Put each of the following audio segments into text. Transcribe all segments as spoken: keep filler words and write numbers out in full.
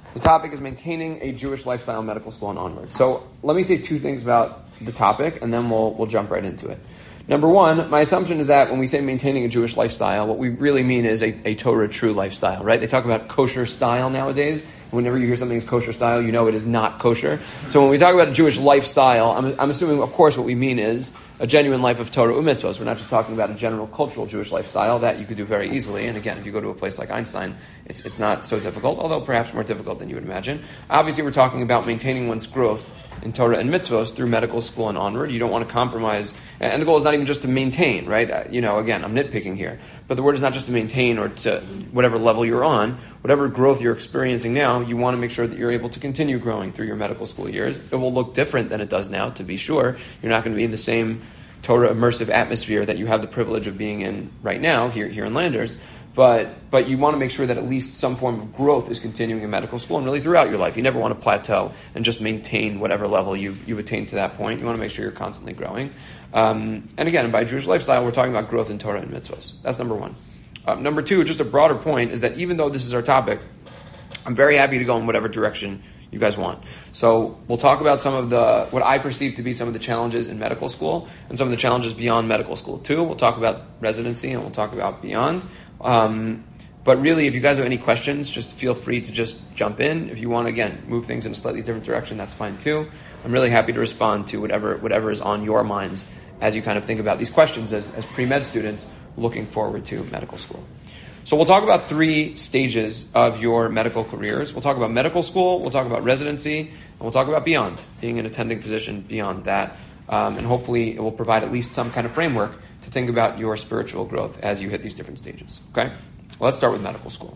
The topic is maintaining a Jewish lifestyle in medical school and onward. So let me say two things about the topic, and then we'll we'll jump right into it. Number one, my assumption is that when we say maintaining a Jewish lifestyle, what we really mean is a, a Torah true lifestyle, right? They talk about kosher style nowadays. Whenever you hear something is kosher style, you know it is not kosher. So when we talk about a Jewish lifestyle, I'm, I'm assuming, of course, what we mean is a genuine life of Torah u'mitzvos. We're not just talking about a general cultural Jewish lifestyle that you could do very easily. And again, if you go to a place like Einstein, it's it's not so difficult, although perhaps more difficult than you would imagine. Obviously, we're talking about maintaining one's growth in Torah and mitzvos through medical school and onward. You don't want to compromise, and the goal is not even just to maintain, right? You know, again, I'm nitpicking here, but the word is not just to maintain or to whatever level you're on, whatever growth you're experiencing now, you want to make sure that you're able to continue growing through your medical school years. It will look different than it does now, to be sure. You're not going to be in the same Torah immersive atmosphere that you have the privilege of being in right now here, here in Landers. But but you want to make sure that at least some form of growth is continuing in medical school and really throughout your life. You never want to plateau and just maintain whatever level you've, you've attained to that point. You want to make sure you're constantly growing. Um, and again, by Jewish lifestyle, we're talking about growth in Torah and mitzvahs. That's number one. Um, number two, just a broader point, is that even though this is our topic, I'm very happy to go in whatever direction you guys want. So we'll talk about some of the, what I perceive to be some of the challenges in medical school and some of the challenges beyond medical school too. We'll talk about residency and we'll talk about beyond. Um, but really, if you guys have any questions, just feel free to just jump in. If you want to, again, move things in a slightly different direction, that's fine too. I'm really happy to respond to whatever whatever is on your minds as you kind of think about these questions as, as pre-med students looking forward to medical school. So we'll talk about three stages of your medical careers. We'll talk about medical school, we'll talk about residency, and we'll talk about beyond, being an attending physician beyond that. Um, and hopefully it will provide at least some kind of framework to think about your spiritual growth as you hit these different stages. Okay? Well, let's start with medical school.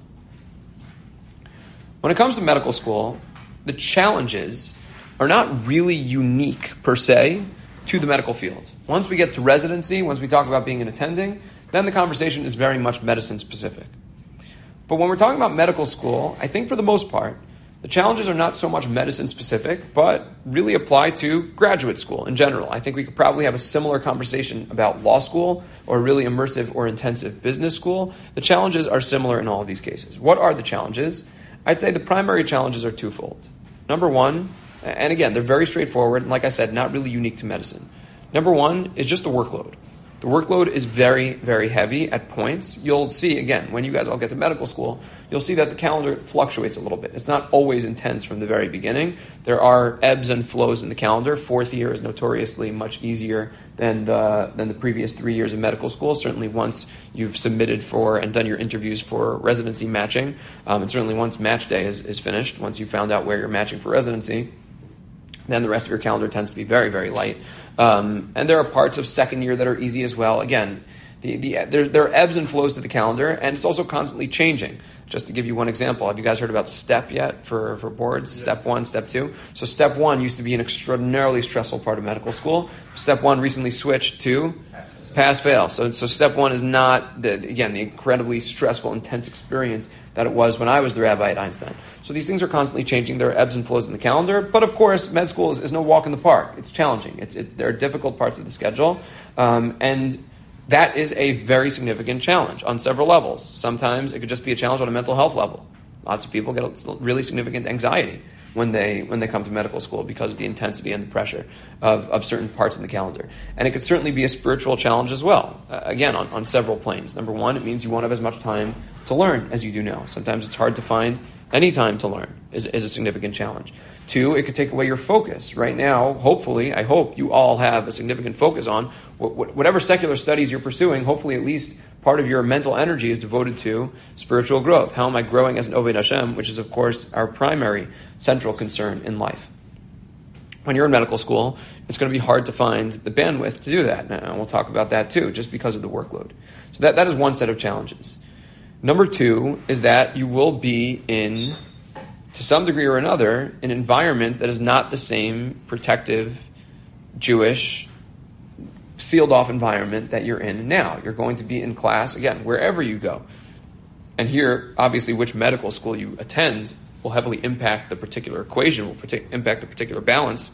When it comes to medical school, the challenges are not really unique per se to the medical field. Once we get to residency, once we talk about being an attending, then the conversation is very much medicine specific. But when we're talking about medical school, I think for the most part, the challenges are not so much medicine specific, but really apply to graduate school in general. I think we could probably have a similar conversation about law school or really immersive or intensive business school. The challenges are similar in all of these cases. What are the challenges? I'd say the primary challenges are twofold. Number one, and again, they're very straightforward, and like I said, not really unique to medicine. Number one is just the workload. The workload is very, very heavy at points. You'll see, again, when you guys all get to medical school, you'll see that the calendar fluctuates a little bit. It's not always intense from the very beginning. There are ebbs and flows in the calendar. Fourth year is notoriously much easier than the, than the previous three years of medical school. Certainly once you've submitted for and done your interviews for residency matching, um, and certainly once match day is, is finished, once you found out where you're matching for residency, then the rest of your calendar tends to be very, very light. Um, and there are parts of second year that are easy as well. Again, the, the, there, there are ebbs and flows to the calendar, and it's also constantly changing. Just to give you one example, have you guys heard about STEP yet for, for boards? Yeah. Step one, step two. So step one used to be an extraordinarily stressful part of medical school. Step one recently switched to pass fail. So, so step one is not, the, again, the incredibly stressful, intense experience that it was when I was the rabbi at Einstein. So these things are constantly changing. There are ebbs and flows in the calendar. But of course, med school is, is no walk in the park. It's challenging. It's, it, there are difficult parts of the schedule. Um, and that is a very significant challenge on several levels. Sometimes it could just be a challenge on a mental health level. Lots of people get a really significant anxiety when they when they come to medical school because of the intensity and the pressure of, of certain parts in the calendar. And it could certainly be a spiritual challenge as well, uh, again, on, on several planes. Number one, it means you won't have as much time to learn as you do now. Sometimes it's hard to find any time to learn is, is a significant challenge. Two, it could take away your focus. Right now, hopefully, I hope you all have a significant focus on wh- wh- whatever secular studies you're pursuing. Hopefully, at least part of your mental energy is devoted to spiritual growth. How am I growing as an Oved Hashem, which is, of course, our primary central concern in life. When you're in medical school, it's going to be hard to find the bandwidth to do that. And we'll talk about that too, just because of the workload. So that, that is one set of challenges. Number two is that you will be in, to some degree or another, an environment that is not the same protective, Jewish, sealed-off environment that you're in now. You're going to be in class, again, wherever you go. And here, obviously, which medical school you attend will heavily impact the particular equation, will partic- impact the particular balance.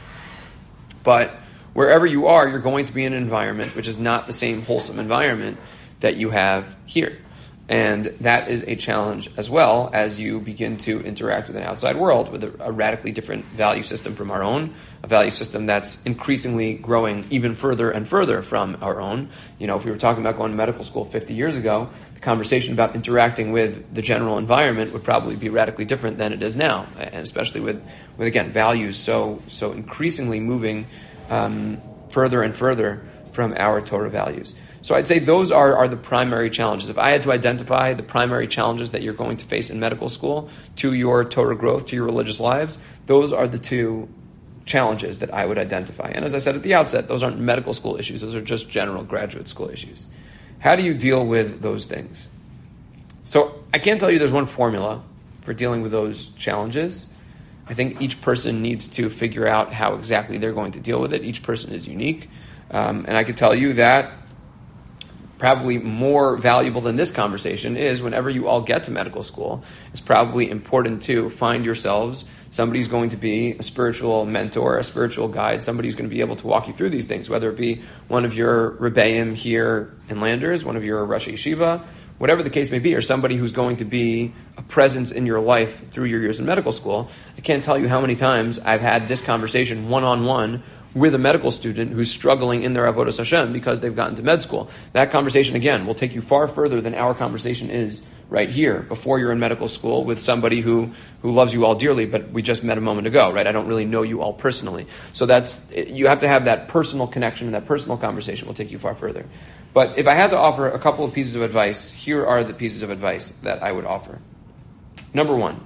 But wherever you are, you're going to be in an environment which is not the same wholesome environment that you have here. And that is a challenge as well as you begin to interact with an outside world with a, a radically different value system from our own, a value system that's increasingly growing even further and further from our own. You know, if we were talking about going to medical school fifty years ago, the conversation about interacting with the general environment would probably be radically different than it is now, and especially with, with again, values so so increasingly moving um, further and further from our Torah values. So I'd say those are, are the primary challenges. If I had to identify the primary challenges that you're going to face in medical school to your Torah growth, to your religious lives, those are the two challenges that I would identify. And as I said at the outset, those aren't medical school issues. Those are just general graduate school issues. How do you deal with those things? So I can't tell you there's one formula for dealing with those challenges. I think each person needs to figure out how exactly they're going to deal with it. Each person is unique. Um, and I could tell you that probably more valuable than this conversation is whenever you all get to medical school, it's probably important to find yourselves somebody who's going to be a spiritual mentor, a spiritual guide, somebody who's going to be able to walk you through these things, whether it be one of your Rebbeim here in Landers, one of your Rosh Yeshiva, whatever the case may be, or somebody who's going to be a presence in your life through your years in medical school. I can't tell you how many times I've had this conversation one-on-one with a medical student who's struggling in their Avodas Hashem because they've gotten to med school. That conversation, again, will take you far further than our conversation is right here, before you're in medical school with somebody who, who loves you all dearly, but we just met a moment ago, right? I don't really know you all personally. So that's, you have to have that personal connection, and that personal conversation will take you far further. But if I had to offer a couple of pieces of advice, here are the pieces of advice that I would offer. Number one,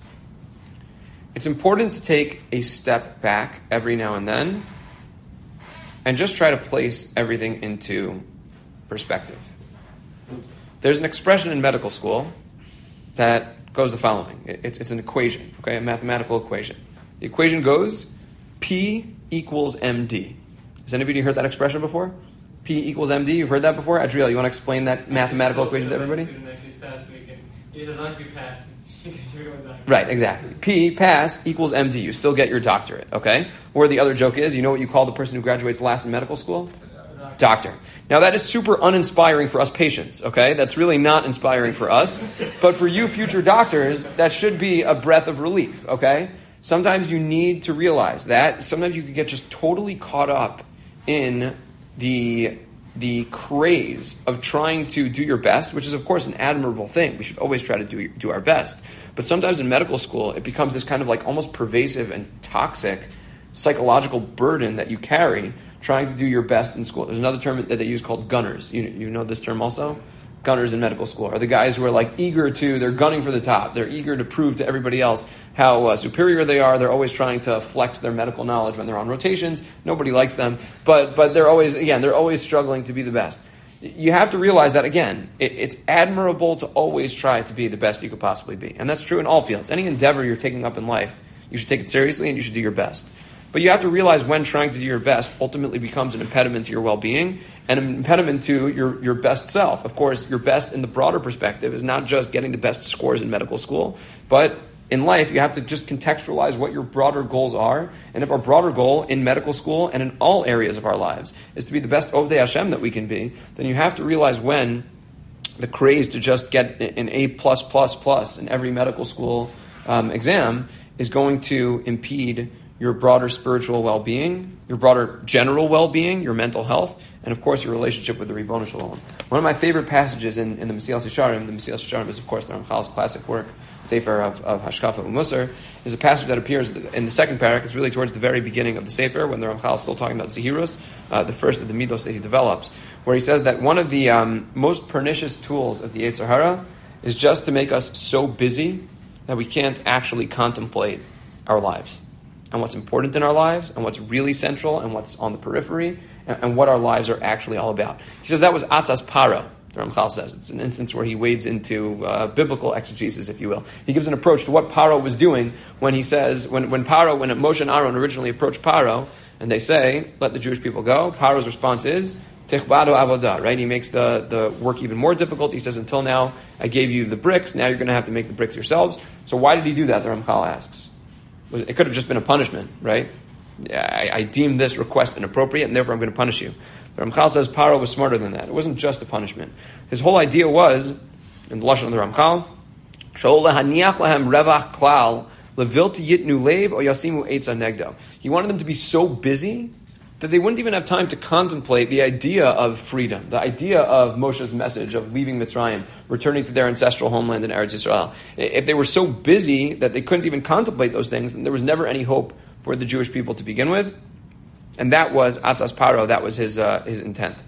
it's important to take a step back every now and then and just try to place everything into perspective. There's an expression in medical school that goes the following. It's, it's an equation, okay, a mathematical equation. The equation goes P equals M D. Has anybody heard that expression before? P equals M D, you've heard that before? Adriel, you want to explain that mathematical equation to everybody? Right, exactly. P, pass, equals M D. You still get your doctorate, okay? Or the other joke is, you know what you call the person who graduates last in medical school? Doctor. Now that is super uninspiring for us patients, okay? That's really not inspiring for us. But for you future doctors, that should be a breath of relief, okay? Sometimes you need to realize that. Sometimes you can get just totally caught up in the the craze of trying to do your best, which is, of course, an admirable thing. We should always try to do do our best. But sometimes in medical school, it becomes this kind of like almost pervasive and toxic psychological burden that you carry trying to do your best in school. There's another term that they use called gunners. You, you know this term also? Gunners in medical school are the guys who are like eager to, they're gunning for the top. They're eager to prove to everybody else how uh, superior they are. They're always trying to flex their medical knowledge when they're on rotations. Nobody likes them. But but they're always, again, they're always struggling to be the best. You have to realize that, again, it, it's admirable to always try to be the best you could possibly be. And that's true in all fields. Any endeavor you're taking up in life, you should take it seriously and you should do your best. But you have to realize when trying to do your best ultimately becomes an impediment to your well-being and an impediment to your, your best self. Of course, your best in the broader perspective is not just getting the best scores in medical school, but in life you have to just contextualize what your broader goals are. And if our broader goal in medical school and in all areas of our lives is to be the best Ovdei Hashem that we can be, then you have to realize when the craze to just get an A plus plus plus in every medical school um, exam is going to impede your broader spiritual well-being, your broader general well-being, your mental health, and of course your relationship with the Ribono Shel Olam. One of my favorite passages in, in the Mesilas Yesharim, the Mesilas Yesharim is of course the Ramchal's classic work, Sefer of, of Hashkafa U'Musar, is a passage that appears in the second parak. It's really towards the very beginning of the Sefer, when the Ramchal is still talking about Zehirus, uh, the first of the Midos that he develops, where he says that one of the um, most pernicious tools of the Yetzer Hara is just to make us so busy that we can't actually contemplate our lives, and what's important in our lives, and what's really central, and what's on the periphery, and, and what our lives are actually all about. He says that was Atzas Paro, the Ramchal says. It's an instance where he wades into uh, biblical exegesis, if you will. He gives an approach to what Paro was doing when he says, when, when Paro, when Moshe and Aaron originally approached Paro, and they say, let the Jewish people go, Paro's response is, Techbado avodah, right? He makes the, the work even more difficult. He says, until now, I gave you the bricks, now you're going to have to make the bricks yourselves. So why did he do that, the Ramchal asks? It could have just been a punishment, right? I, I deem this request inappropriate, and therefore I'm going to punish you. The Ramchal says Paro was smarter than that. It wasn't just a punishment. His whole idea was in the Lashon of the Ramchal, Sha'ol lehaniach lahem revach klal levilti yitnu lev o yasimu eitza negdo. He wanted them to be so busy that they wouldn't even have time to contemplate the idea of freedom, the idea of Moshe's message of leaving Mitzrayim, returning to their ancestral homeland in Eretz Yisrael. If they were so busy that they couldn't even contemplate those things, then there was never any hope for the Jewish people to begin with. And that was Atzas Paro, that was his uh, his intent.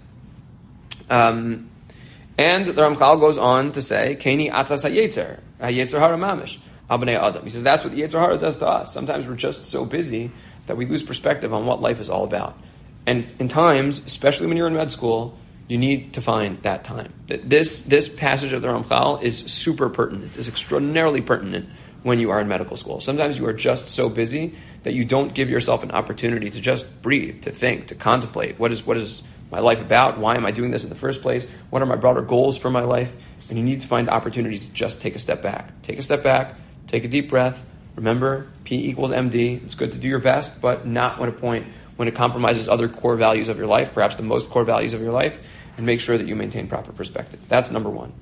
Um, and the Ramchal goes on to say, Keni Atzas HaYetzer, HaYetzer Hara Mamish, Abnei Adam. He says that's what the Yetzer Hara does to us. Sometimes we're just so busy that we lose perspective on what life is all about. And in times, especially when you're in med school, you need to find that time. This this passage of the Ramchal is super pertinent, is extraordinarily pertinent when you are in medical school. Sometimes you are just so busy that you don't give yourself an opportunity to just breathe, to think, to contemplate. What is what is my life about? Why am I doing this in the first place? What are my broader goals for my life? And you need to find opportunities to just take a step back. Take a step back, take a deep breath. Remember, P equals M D. It's good to do your best, but not at a point when it compromises other core values of your life, perhaps the most core values of your life, and make sure that you maintain proper perspective. That's number one.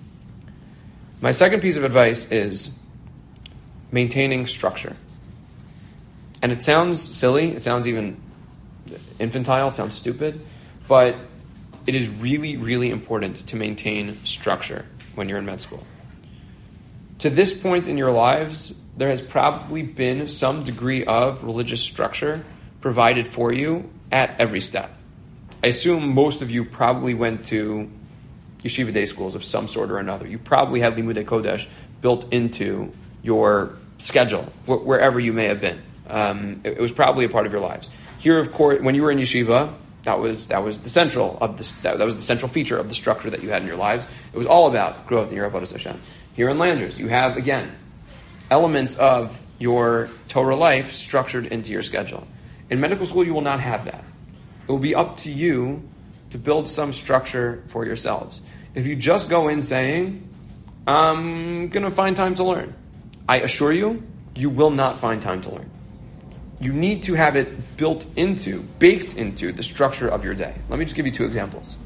My second piece of advice is maintaining structure. And it sounds silly, it sounds even infantile, it sounds stupid, but it is really, really important to maintain structure when you're in med school. To this point in your lives, there has probably been some degree of religious structure provided for you at every step. I assume most of you probably went to yeshiva day schools of some sort or another. You probably had Limudei Kodesh built into your schedule, wh- wherever you may have been. Um, it, it was probably a part of your lives. Here, of course, when you were in yeshiva, that was that was the central of the that, that was the central feature of the structure that you had in your lives. It was all about growth in your avodas Hashem. Here in Landers, you have again elements of your Torah life structured into your schedule. In medical school, you will not have that. It will be up to you to build some structure for yourselves. If you just go in saying, I'm going to find time to learn, I assure you, you will not find time to learn. You need to have it built into, baked into the structure of your day. Let me just give you two examples.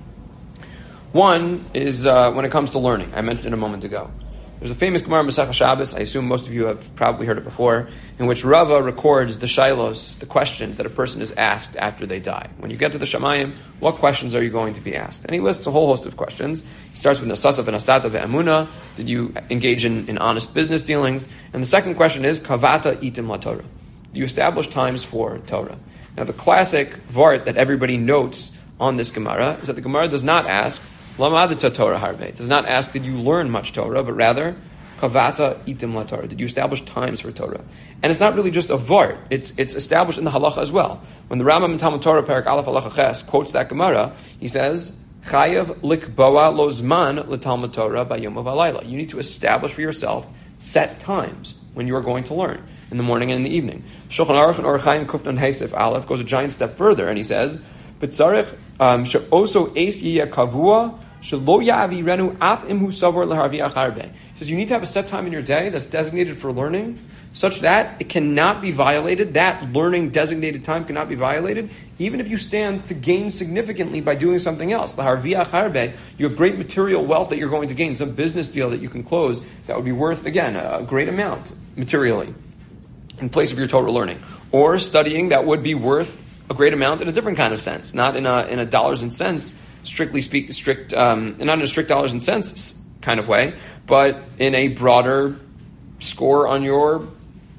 One is uh, when it comes to learning. I mentioned it a moment ago. There's a famous Gemara Masechah Shabbos, I assume most of you have probably heard it before, in which Rava records the shailos, the questions that a person is asked after they die. When you get to the Shamayim, what questions are you going to be asked? And he lists a whole host of questions. He starts with Nasasa v'Nasata v'Emunah, did you engage in, in honest business dealings? And the second question is, Kavata itim la Torah. Do you establish times for Torah? Now the classic vart that everybody notes on this Gemara is that the Gemara does not ask, Lamadita Torah harbe. It does not ask, did you learn much Torah, but rather, Kavata itim la Torah. Did you establish times for Torah? And it's not really just a vart. It's it's established in the halacha as well. When the Rambam in Talmud Torah, Perak Aleph Halacha Ches, quotes that Gemara, he says, Chayav likboa lo zman l'Talmud Torah b'yom v'alayla. You need to establish for yourself set times when you are going to learn, in the morning and in the evening. Shulchan Aruch and Orach Chaim Kufnan Haisef Aleph goes a giant step further, and he says, B'tzarech she'oso eis yiyah kavua shelo ya'avirenu af imhu savor leharviach harbe. He says you need to have a set time in your day that's designated for learning, such that it cannot be violated. That learning designated time cannot be violated, even if you stand to gain significantly by doing something else. Leharviach harbe, you have great material wealth that you're going to gain, some business deal that you can close that would be worth, again, a great amount materially in place of your total learning. Or studying that would be worth a great amount in a different kind of sense, not in a in a dollars and cents, strictly speak, strict, um, not in a strict dollars and cents kind of way, but in a broader score on your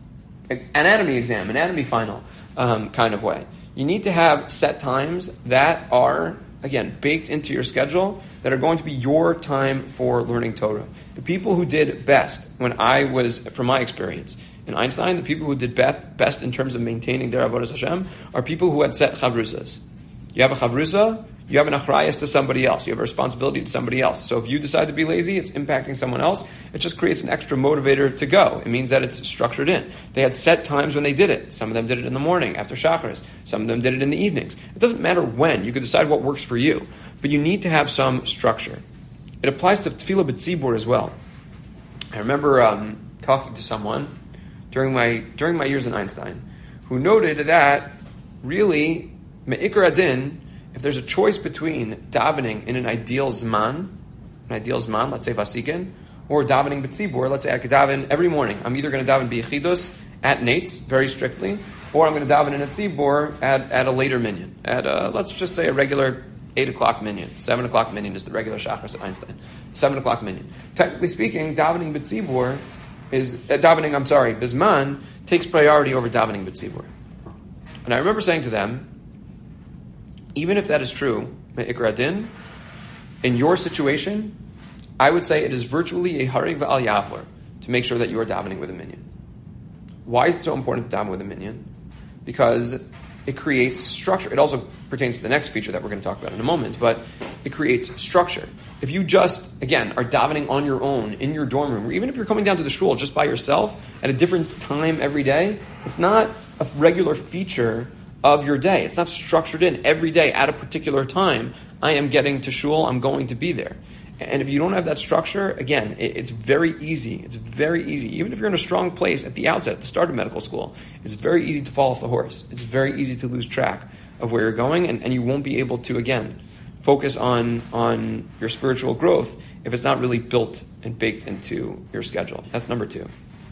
anatomy exam, anatomy final um, kind of way. You need to have set times that are, again, baked into your schedule that are going to be your time for learning Torah. The people who did best, when I was, from my experience, in Einstein, the people who did best, best in terms of maintaining their avodas Hashem are people who had set chavrusas. You have a chavrusa, you have an achrayas to somebody else. You have a responsibility to somebody else. So if you decide to be lazy, it's impacting someone else. It just creates an extra motivator to go. It means that it's structured in. They had set times when they did it. Some of them did it in the morning after shacharis. Some of them did it in the evenings. It doesn't matter when. You can decide what works for you. But you need to have some structure. It applies to tefillah b'tzibur as well. I remember um, talking to someone during my during my years in Einstein who noted that really, me'ikar adin, if there's a choice between davening in an ideal zman an ideal zman, let's say vasikin, or davening b'tzibur, let's say I could daven every morning. I'm either going to daven b'yechidus at Nates, very strictly, or I'm going to daven in a tzibur at, at a later minyan, at a, let's just say a regular eight o'clock minyan. seven o'clock minyan is the regular Shachris at Einstein. seven o'clock minyan. Technically speaking, davening b'tzibur is, uh, davening, I'm sorry, bizman, takes priority over davening b'tzibur. And I remember saying to them, even if that is true, me'ikra din, in your situation, I would say it is virtually a harig v'al yavor to make sure that you are davening with a minyan. Why is it so important to daven with a minyan? Because it creates structure. It also pertains to the next feature that we're going to talk about in a moment, but it creates structure. If you just, again, are davening on your own, in your dorm room, or even if you're coming down to the shul just by yourself at a different time every day, it's not a regular feature of your day. It's not structured in every day at a particular time. I am getting to shul, I'm going to be there. And if you don't have that structure, again, it's very easy. It's very easy. Even if you're in a strong place at the outset, at the start of medical school, it's very easy to fall off the horse. It's very easy to lose track of where you're going, and, and you won't be able to, again, focus on, on your spiritual growth if it's not really built and baked into your schedule. That's number two.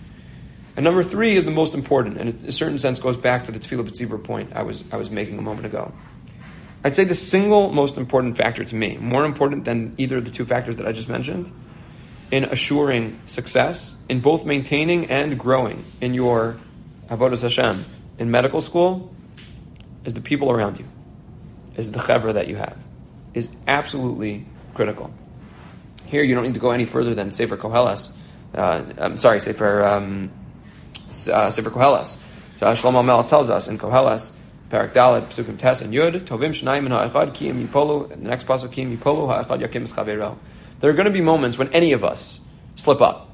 And number three is the most important, and in a certain sense goes back to the Tefillah B'tzibur point I was I was making a moment ago. I'd say the single most important factor to me, more important than either of the two factors that I just mentioned, in assuring success, in both maintaining and growing in your Avodas Hashem in medical school, is the people around you, is the chevra that you have, is absolutely critical. Here you don't need to go any further than Sefer Koheles. Uh, I'm sorry, Sefer um, uh, Sefer Koheles. Uh, Shlomo Melech tells us in Koheles, Parak Dalet, Psukim Tes and Yud, Tovim Shnaim and Ha'echad, Kiyim Yipolu, and the next pasuk, Kiyim Yipolu, Ha'echad Yakim Eschaveiro. There are going to be moments when any of us slip up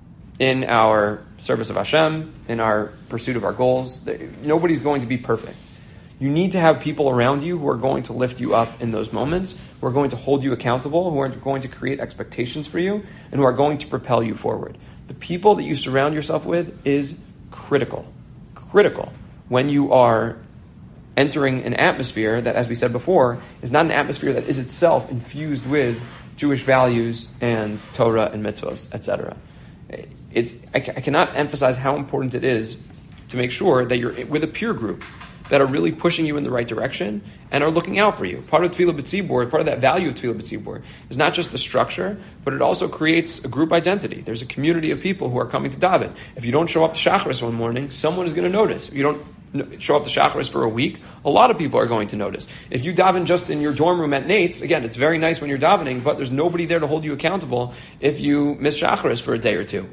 in our service of Hashem, in our pursuit of our goals. Nobody's going to be perfect. You need to have people around you who are going to lift you up in those moments, who are going to hold you accountable, who are going to create expectations for you, and who are going to propel you forward. The people that you surround yourself with is critical. Critical when you are entering an atmosphere that, as we said before, is not an atmosphere that is itself infused with Jewish values and Torah and mitzvahs, et cetera. It's, I, I cannot emphasize how important it is to make sure that you're with a peer group that are really pushing you in the right direction and are looking out for you. Part of Tefillah B'tzibur, part of that value of Tefillah B'tzibur is not just the structure, but it also creates a group identity. There's a community of people who are coming to daven. If you don't show up to Shacharis one morning, someone is going to notice. If you don't show up to Shacharis for a week, a lot of people are going to notice. If you daven just in your dorm room at Nate's, again, it's very nice when you're davening, but there's nobody there to hold you accountable if you miss Shacharis for a day or two.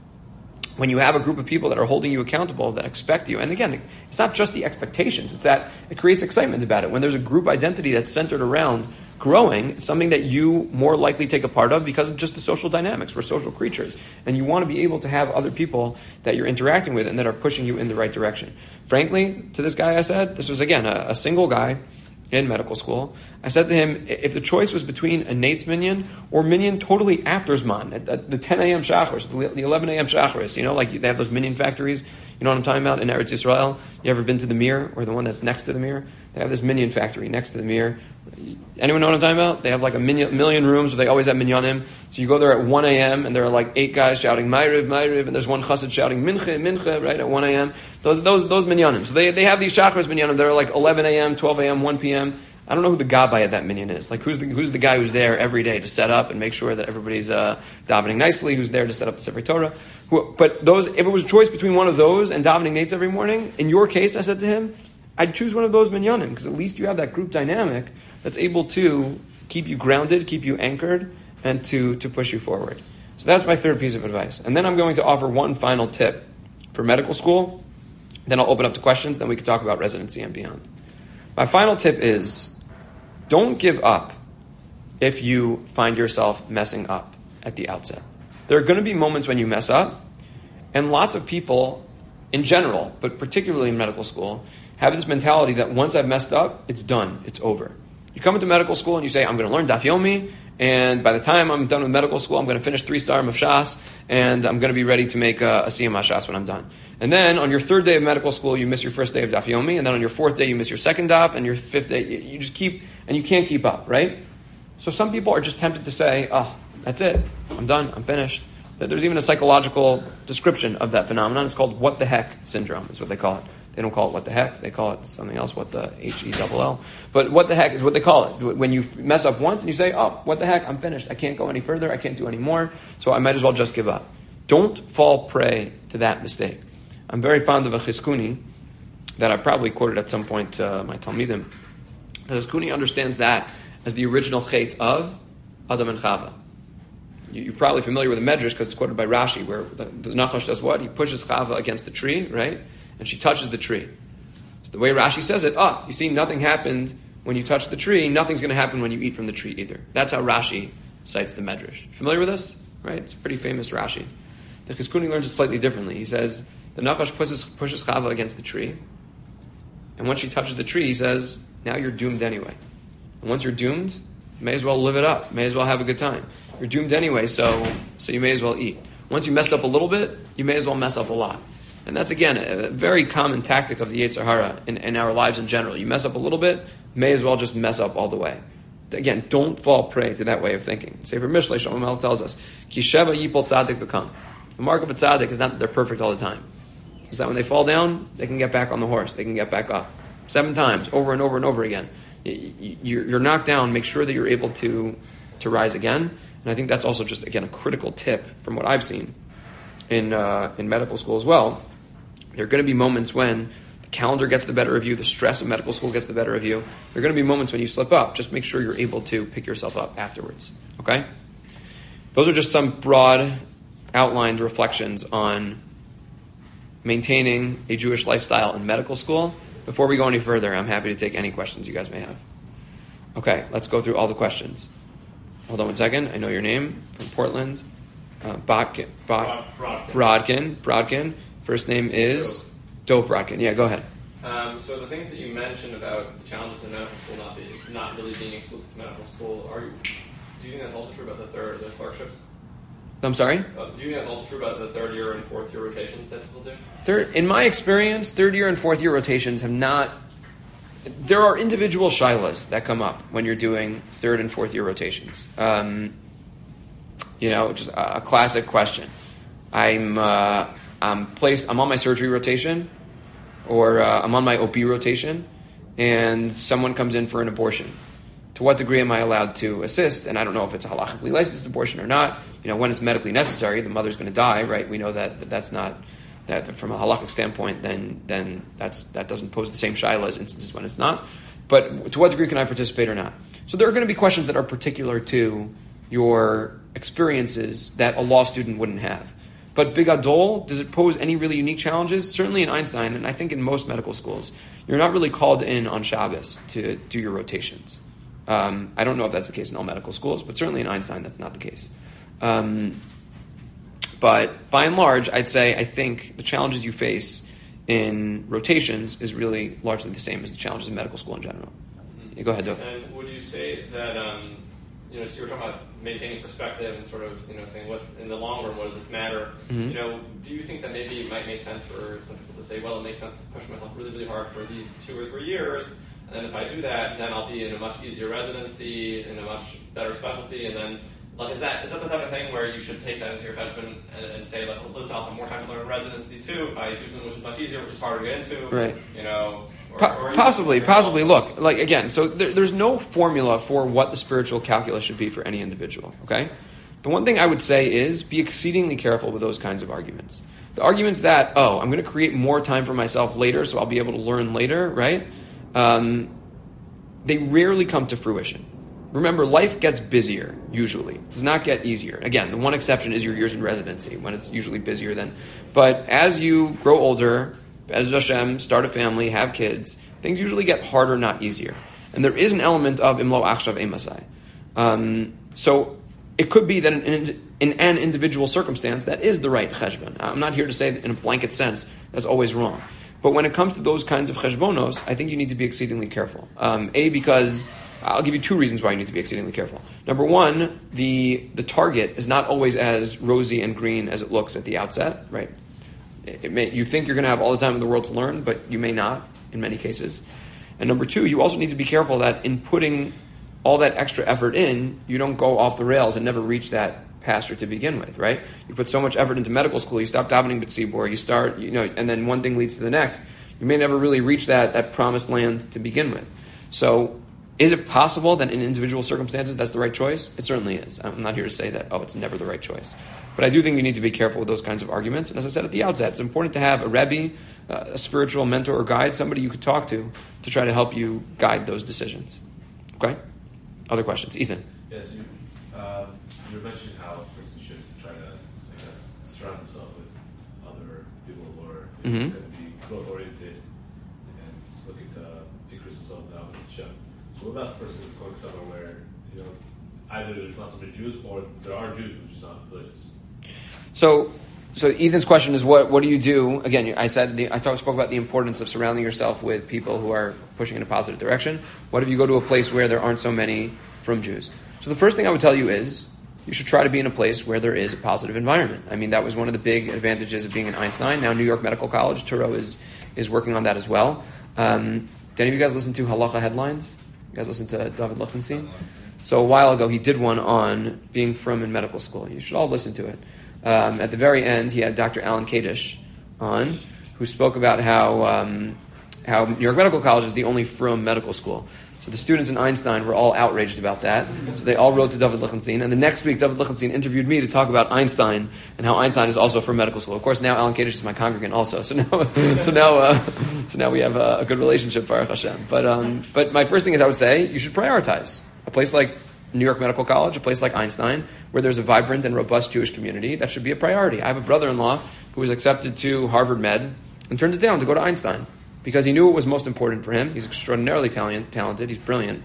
When you have a group of people that are holding you accountable, that expect you, and again, it's not just the expectations, it's that it creates excitement about it. When there's a group identity that's centered around growing, it's something that you more likely take a part of because of just the social dynamics. We're social creatures, and you want to be able to have other people that you're interacting with and that are pushing you in the right direction. Frankly, to this guy I said, this was again a, a single guy in medical school. I said to him, if the choice was between a Nate's minyan or minyan totally after Zman, at, at the ten a.m. Shacharis, the, the eleven a.m. Shacharis, you know, like they have those minyan factories, you know what I'm talking about, in Eretz Yisrael? You ever been to the Mir, or the one that's next to the Mir? They have this minyan factory next to the Mir. Anyone know what I'm talking about? They have like a million, million rooms where they always have minyanim. So you go there at one a.m. and there are like eight guys shouting Ma'ariv, Ma'ariv, and there's one chassid shouting Mincha, Mincha, right, at one a.m. Those those those minyanim. So they, they have these Shacharis minyanim that are like eleven a.m., twelve a.m., one p.m. I don't know who the gabbai at that minyan is. Like, who's the who's the guy who's there every day to set up and make sure that everybody's uh, davening nicely, who's there to set up the Sefer Torah. Who, but those, if it was a choice between one of those and davening Nates every morning, in your case, I said to him, I'd choose one of those minyanim, because at least you have that group dynamic that's able to keep you grounded, keep you anchored, and to, to push you forward. So that's my third piece of advice. And then I'm going to offer one final tip for medical school. Then I'll open up to questions, then we can talk about residency and beyond. My final tip is, don't give up if you find yourself messing up at the outset. There are going to be moments when you mess up, and lots of people in general, but particularly in medical school, have this mentality that once I've messed up, it's done, it's over. You come into medical school and you say, I'm going to learn Daf Yomi, and by the time I'm done with medical school, I'm going to finish three starim of Shas, and I'm going to be ready to make a, a Siyam HaShas when I'm done. And then on your third day of medical school, you miss your first day of Daf Yomi, and then on your fourth day, you miss your second Daf, and your fifth day, you just keep, and you can't keep up, right? So some people are just tempted to say, oh, That's it. I'm done. I'm finished. There's even a psychological description of that phenomenon. It's called what the heck syndrome, is what they call it. They don't call it what the heck. They call it something else, what the H E L L. But what the heck is what they call it. When you mess up once and you say, oh, what the heck, I'm finished. I can't go any further. I can't do any more. So I might as well just give up. Don't fall prey to that mistake. I'm very fond of a Chizkuni that I probably quoted at some point to my Talmidim. The Chizkuni understands that as the original chait of Adam and Chava. You're probably familiar with the Medrash because it's quoted by Rashi, where the, the Nachash does what? He pushes Chava against the tree, right? And she touches the tree. So the way Rashi says it, ah, you see, nothing happened when you touch the tree. Nothing's going to happen when you eat from the tree either. That's how Rashi cites the Medrash. Familiar with this? Right? It's a pretty famous Rashi. The Chizkuni learns it slightly differently. He says, the Nachash pushes, pushes Chava against the tree. And once she touches the tree, he says, now you're doomed anyway. And once you're doomed, you may as well live it up. May as well have a good time. You're doomed anyway, so so you may as well eat. Once you messed up a little bit, you may as well mess up a lot. And that's, again, a very common tactic of the Yetzer Hara in, in our lives in general. You mess up a little bit, may as well just mess up all the way. Again, don't fall prey to that way of thinking. Sefer Mishlei, Shlomo Melech tells us, Ki sheva yipol tzaddik b'kam. The mark of a tzaddik is not that they're perfect all the time. It's that when they fall down, they can get back on the horse. They can get back up. Seven times, over and over and over again. You're knocked down, make sure that you're able to, to rise again. And I think that's also just, again, a critical tip from what I've seen in uh, in medical school as well. There are going to be moments when the calendar gets the better of you, the stress of medical school gets the better of you. There are going to be moments when you slip up. Just make sure you're able to pick yourself up afterwards. Okay? Those are just some broad, outlined reflections on maintaining a Jewish lifestyle in medical school. Before we go any further, I'm happy to take any questions you guys may have. Okay, let's go through all the questions. Hold on one second. I know your name from Portland. Uh, Botkin, Bot, Brodkin. Brodkin. Brodkin. First name is Dove Brodkin. Yeah, go ahead. Um, so the things that you mentioned about the challenges in medical school not being, not really being exclusive to medical school, are you, do you think that's also true about the third the clerkships? I'm sorry? Uh, do you think that's also true about the third year and fourth year rotations that people do? Third, in my experience, third year and fourth year rotations have not. There are individual shilas that come up when you're doing third and fourth year rotations. Um, you know, just a, a classic question. I'm uh, I'm placed. I'm on my surgery rotation, or uh, I'm on my O P rotation, and someone comes in for an abortion. To what degree am I allowed to assist? And I don't know if it's a halachically licensed abortion or not. You know, when it's medically necessary, the mother's going to die, right? We know that, that that's not, that from a halachic standpoint, then then that's that doesn't pose the same shaila as instances when it's not. But to what degree can I participate or not? So there are going to be questions that are particular to your experiences that a law student wouldn't have. But bigadol, does it pose any really unique challenges? Certainly in Einstein, and I think in most medical schools, you're not really called in on Shabbos to do your rotations. Um, I don't know if that's the case in all medical schools, but certainly in Einstein, that's not the case. Um, but by and large, I'd say I think the challenges you face in rotations is really largely the same as the challenges in medical school in general. Mm-hmm. Yeah, go ahead, Doug. And would you say that, um, you know, so you were talking about maintaining perspective and sort of, you know, saying what's in the long run, what does this matter? Mm-hmm. You know, do you think that maybe it might make sense for some people to say, well, it makes sense to push myself really, really hard for these two or three years, and if I do that, then I'll be in a much easier residency, in a much better specialty, and then, like, is that is that the type of thing where you should take that into your judgment and, and say, like, listen, I'll have more time to learn in residency too if I do something which is much easier, which is harder to get into, right? You know, or, po- or possibly, possibly. Look, like again, so there, there's no formula for what the spiritual calculus should be for any individual. Okay, the one thing I would say is be exceedingly careful with those kinds of arguments. The arguments that, oh, I'm going to create more time for myself later, so I'll be able to learn later, right? Um, they rarely come to fruition. Remember, life gets busier, usually. It does not get easier. Again, the one exception is your years in residency, when it's usually busier then. But as you grow older, as Hashem, start a family, have kids, things usually get harder, not easier. And there is an element of imlo achshav emasai. Um, so it could be that in, in an individual circumstance, that is the right cheshbon. I'm not here to say that in a blanket sense that's always wrong. But when it comes to those kinds of cheshbonos, I think you need to be exceedingly careful. Um, a, because I'll give you two reasons why you need to be exceedingly careful. Number one, the the target is not always as rosy and green as it looks at the outset, right? It may, you think you're going to have all the time in the world to learn, but you may not in many cases. And number two, you also need to be careful that in putting all that extra effort in, you don't go off the rails and never reach that pastor to begin with, right? You put so much effort into medical school, you stop davening b'tzibur, you start, you know, and then one thing leads to the next. You may never really reach that, that promised land to begin with. So, is it possible that in individual circumstances that's the right choice? It certainly is. I'm not here to say that, oh, it's never the right choice. But I do think you need to be careful with those kinds of arguments. And as I said at the outset, it's important to have a rebbe, uh, a spiritual mentor or guide, somebody you could talk to to try to help you guide those decisions. Okay? Other questions? Ethan? Yes, you, uh, you mentioned how a person should try to, I guess, surround himself with other people who are Mm-hmm. going to be growth-oriented and looking to increase themselves now with the show. So what about the person who's going somewhere where, you know, either there's not so many Jews or there are Jews, which is not religious? So, so Ethan's question is, what what do you do? Again, I said the, I talked, spoke about the importance of surrounding yourself with people who are pushing in a positive direction. What if you go to a place where there aren't so many from Jews? So the first thing I would tell you is you should try to be in a place where there is a positive environment. I mean, that was one of the big advantages of being in Einstein. Now New York Medical College, Turo is is working on that as well. Um, did any of you guys listen to Halacha Headlines? You guys listen to David Lichtenstein? So a while ago, he did one on being from in medical school. You should all listen to it. Um, at the very end, he had Doctor Alan Kadish on, who spoke about how um, how New York Medical College is the only from medical school. So the students in Einstein were all outraged about that. So they all wrote to David Lichtenstein. And the next week, David Lichtenstein interviewed me to talk about Einstein and how Einstein is also from medical school. Of course, now Alan Kadish is my congregant also. So now, so now, uh, so now we have a, a good relationship, Baruch Hashem. But um, but my first thing is, I would say you should prioritize a place like New York Medical College, a place like Einstein, where there's a vibrant and robust Jewish community. That should be a priority. I have a brother-in-law who was accepted to Harvard Med and turned it down to go to Einstein because he knew what was most important for him. He's extraordinarily talent, talented. He's brilliant.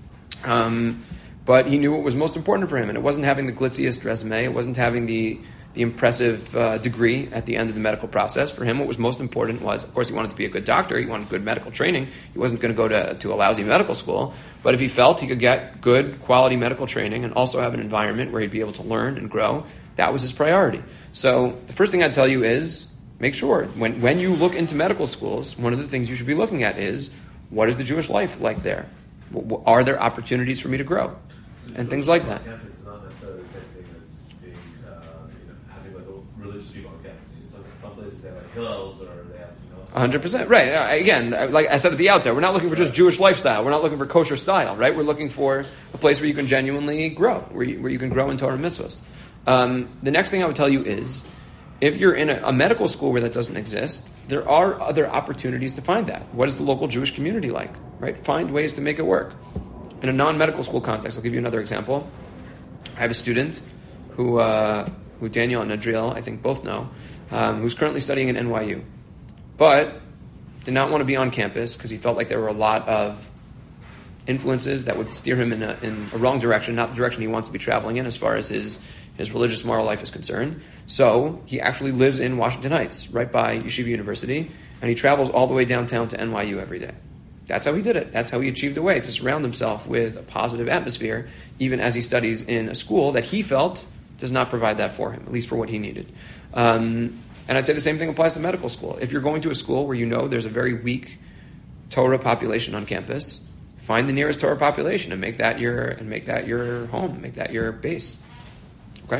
Um, but he knew what was most important for him, and it wasn't having the glitziest resume. It wasn't having the the impressive uh, degree at the end of the medical process. For him, what was most important was, of course, he wanted to be a good doctor. He wanted good medical training. He wasn't going to go to, to a lousy medical school. But if he felt he could get good quality medical training and also have an environment where he'd be able to learn and grow, that was his priority. So the first thing I'd tell you is make sure when, when you look into medical schools, one of the things you should be looking at is, what is the Jewish life like there? Are there opportunities for me to grow? And things like that. Campus is not necessarily the same thing as being, uh, you know, having like religious people on campus. Some, some places they have like Hillels or they have, you know. one hundred percent. Right. Uh, Again, like I said at the outset, we're not looking for just Jewish lifestyle. We're not looking for kosher style, right? We're looking for a place where you can genuinely grow, where you, where you can grow in Torah mitzvahs. Um, the next thing I would tell you is, if you're in a, a medical school where that doesn't exist, there are other opportunities to find that. What is the local Jewish community like, right? Find ways to make it work. In a non-medical school context, I'll give you another example. I have a student who, uh, who Daniel and Adriel, I think both know, um, who's currently studying at N Y U, but did not want to be on campus because he felt like there were a lot of influences that would steer him in a, in a wrong direction, not the direction he wants to be traveling in as far as his, his religious moral life is concerned. So he actually lives in Washington Heights, right by Yeshiva University, and he travels all the way downtown to N Y U every day. That's how he did it. That's how he achieved a way to surround himself with a positive atmosphere, even as he studies in a school that he felt does not provide that for him, at least for what he needed. Um, and I'd say the same thing applies to medical school. If you're going to a school where you know there's a very weak Torah population on campus, find the nearest Torah population and make that your and make that your home, make that your base. Okay?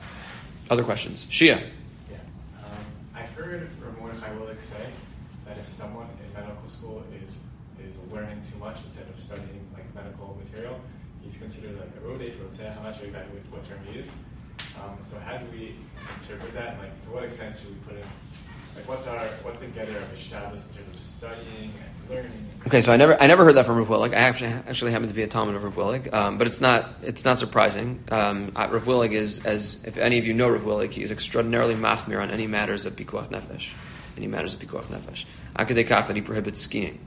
Other questions? Shia. Yeah. Um, I heard Ramon Chaywilik say that if someone in medical school is is learning too much instead of studying like medical material, he's considered like a rodef or rotzeh. I'm not sure exactly what, what term he used. Um, so how do we interpret that? And, like, to what extent should we put in, like, what's our what's a getter of Ishtadlus in terms of studying and learning? Okay, so I never I never heard that from Rav Willig. I actually actually happen to be a Talmud of Rav Willig, um, but it's not it's not surprising. Um, Rav Willig is, as if any of you know Rav Willig, he is extraordinarily machmir on any matters of pikuach nefesh, any matters of pikuach nefesh. Akadei kach that he prohibits skiing.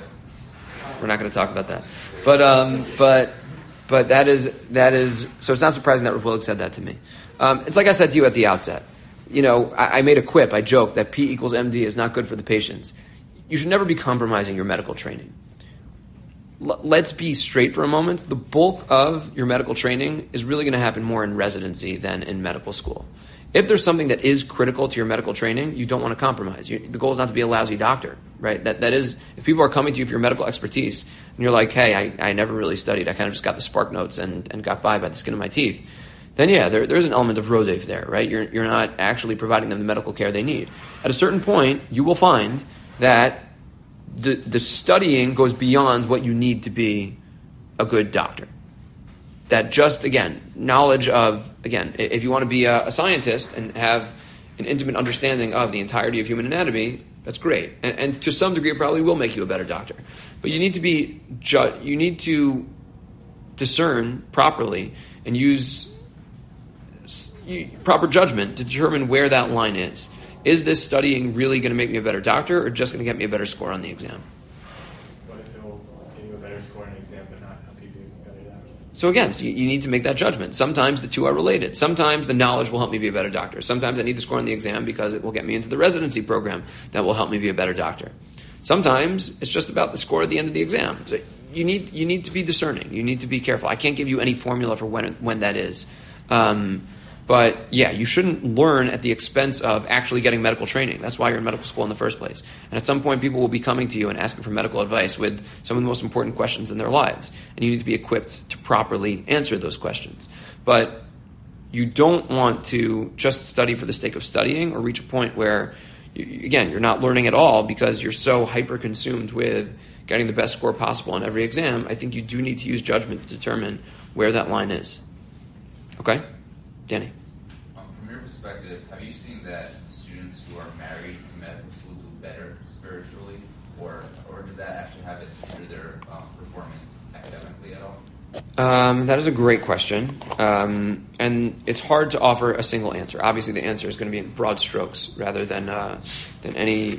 We're not going to talk about that, but um, but but that is that is so it's not surprising that Rav Willig said that to me. Um, it's like I said to you at the outset. You know, I, I made a quip. I joked that P equals M D is not good for the patients. You should never be compromising your medical training. L- let's be straight for a moment. The bulk of your medical training is really going to happen more in residency than in medical school. If there's something that is critical to your medical training, you don't want to compromise. You, the goal is not to be a lousy doctor, right? That that is, if people are coming to you for your medical expertise, and you're like, hey, I, I never really studied, I kind of just got the spark notes and, and got by by the skin of my teeth, then yeah, there, there's an element of rodef there, right? You're you're not actually providing them the medical care they need. At a certain point, you will find that the the studying goes beyond what you need to be a good doctor. That just, again, knowledge of, again, if you want to be a, a scientist and have an intimate understanding of the entirety of human anatomy, that's great. And, and to some degree, it probably will make you a better doctor. But you need to be, ju- you need to discern properly and use s- you, proper judgment to determine where that line is. Is this studying really going to make me a better doctor or just going to get me a better score on the exam? What if it will give you a better score on the exam but not help you be a better doctor? So again, so you, you need to make that judgment. Sometimes the two are related. Sometimes the knowledge will help me be a better doctor. Sometimes I need to score on the exam because it will get me into the residency program that will help me be a better doctor. Sometimes it's just about the score at the end of the exam. So you need you need to be discerning. You need to be careful. I can't give you any formula for when when that is. Um, but yeah, you shouldn't learn at the expense of actually getting medical training. That's why you're in medical school in the first place. And at some point, people will be coming to you and asking for medical advice with some of the most important questions in their lives. And you need to be equipped to properly answer those questions. But you don't want to just study for the sake of studying or reach a point where, you, again, you're not learning at all because you're so hyper-consumed with getting the best score possible on every exam. I think you do need to use judgment to determine where that line is. Okay? Danny. Um, from your perspective, have you seen that students who are married in medical school do better spiritually, or or does that actually have it hinder their um, performance academically at all? Um, that is a great question, um, and it's hard to offer a single answer. Obviously, the answer is going to be in broad strokes rather than uh, than any.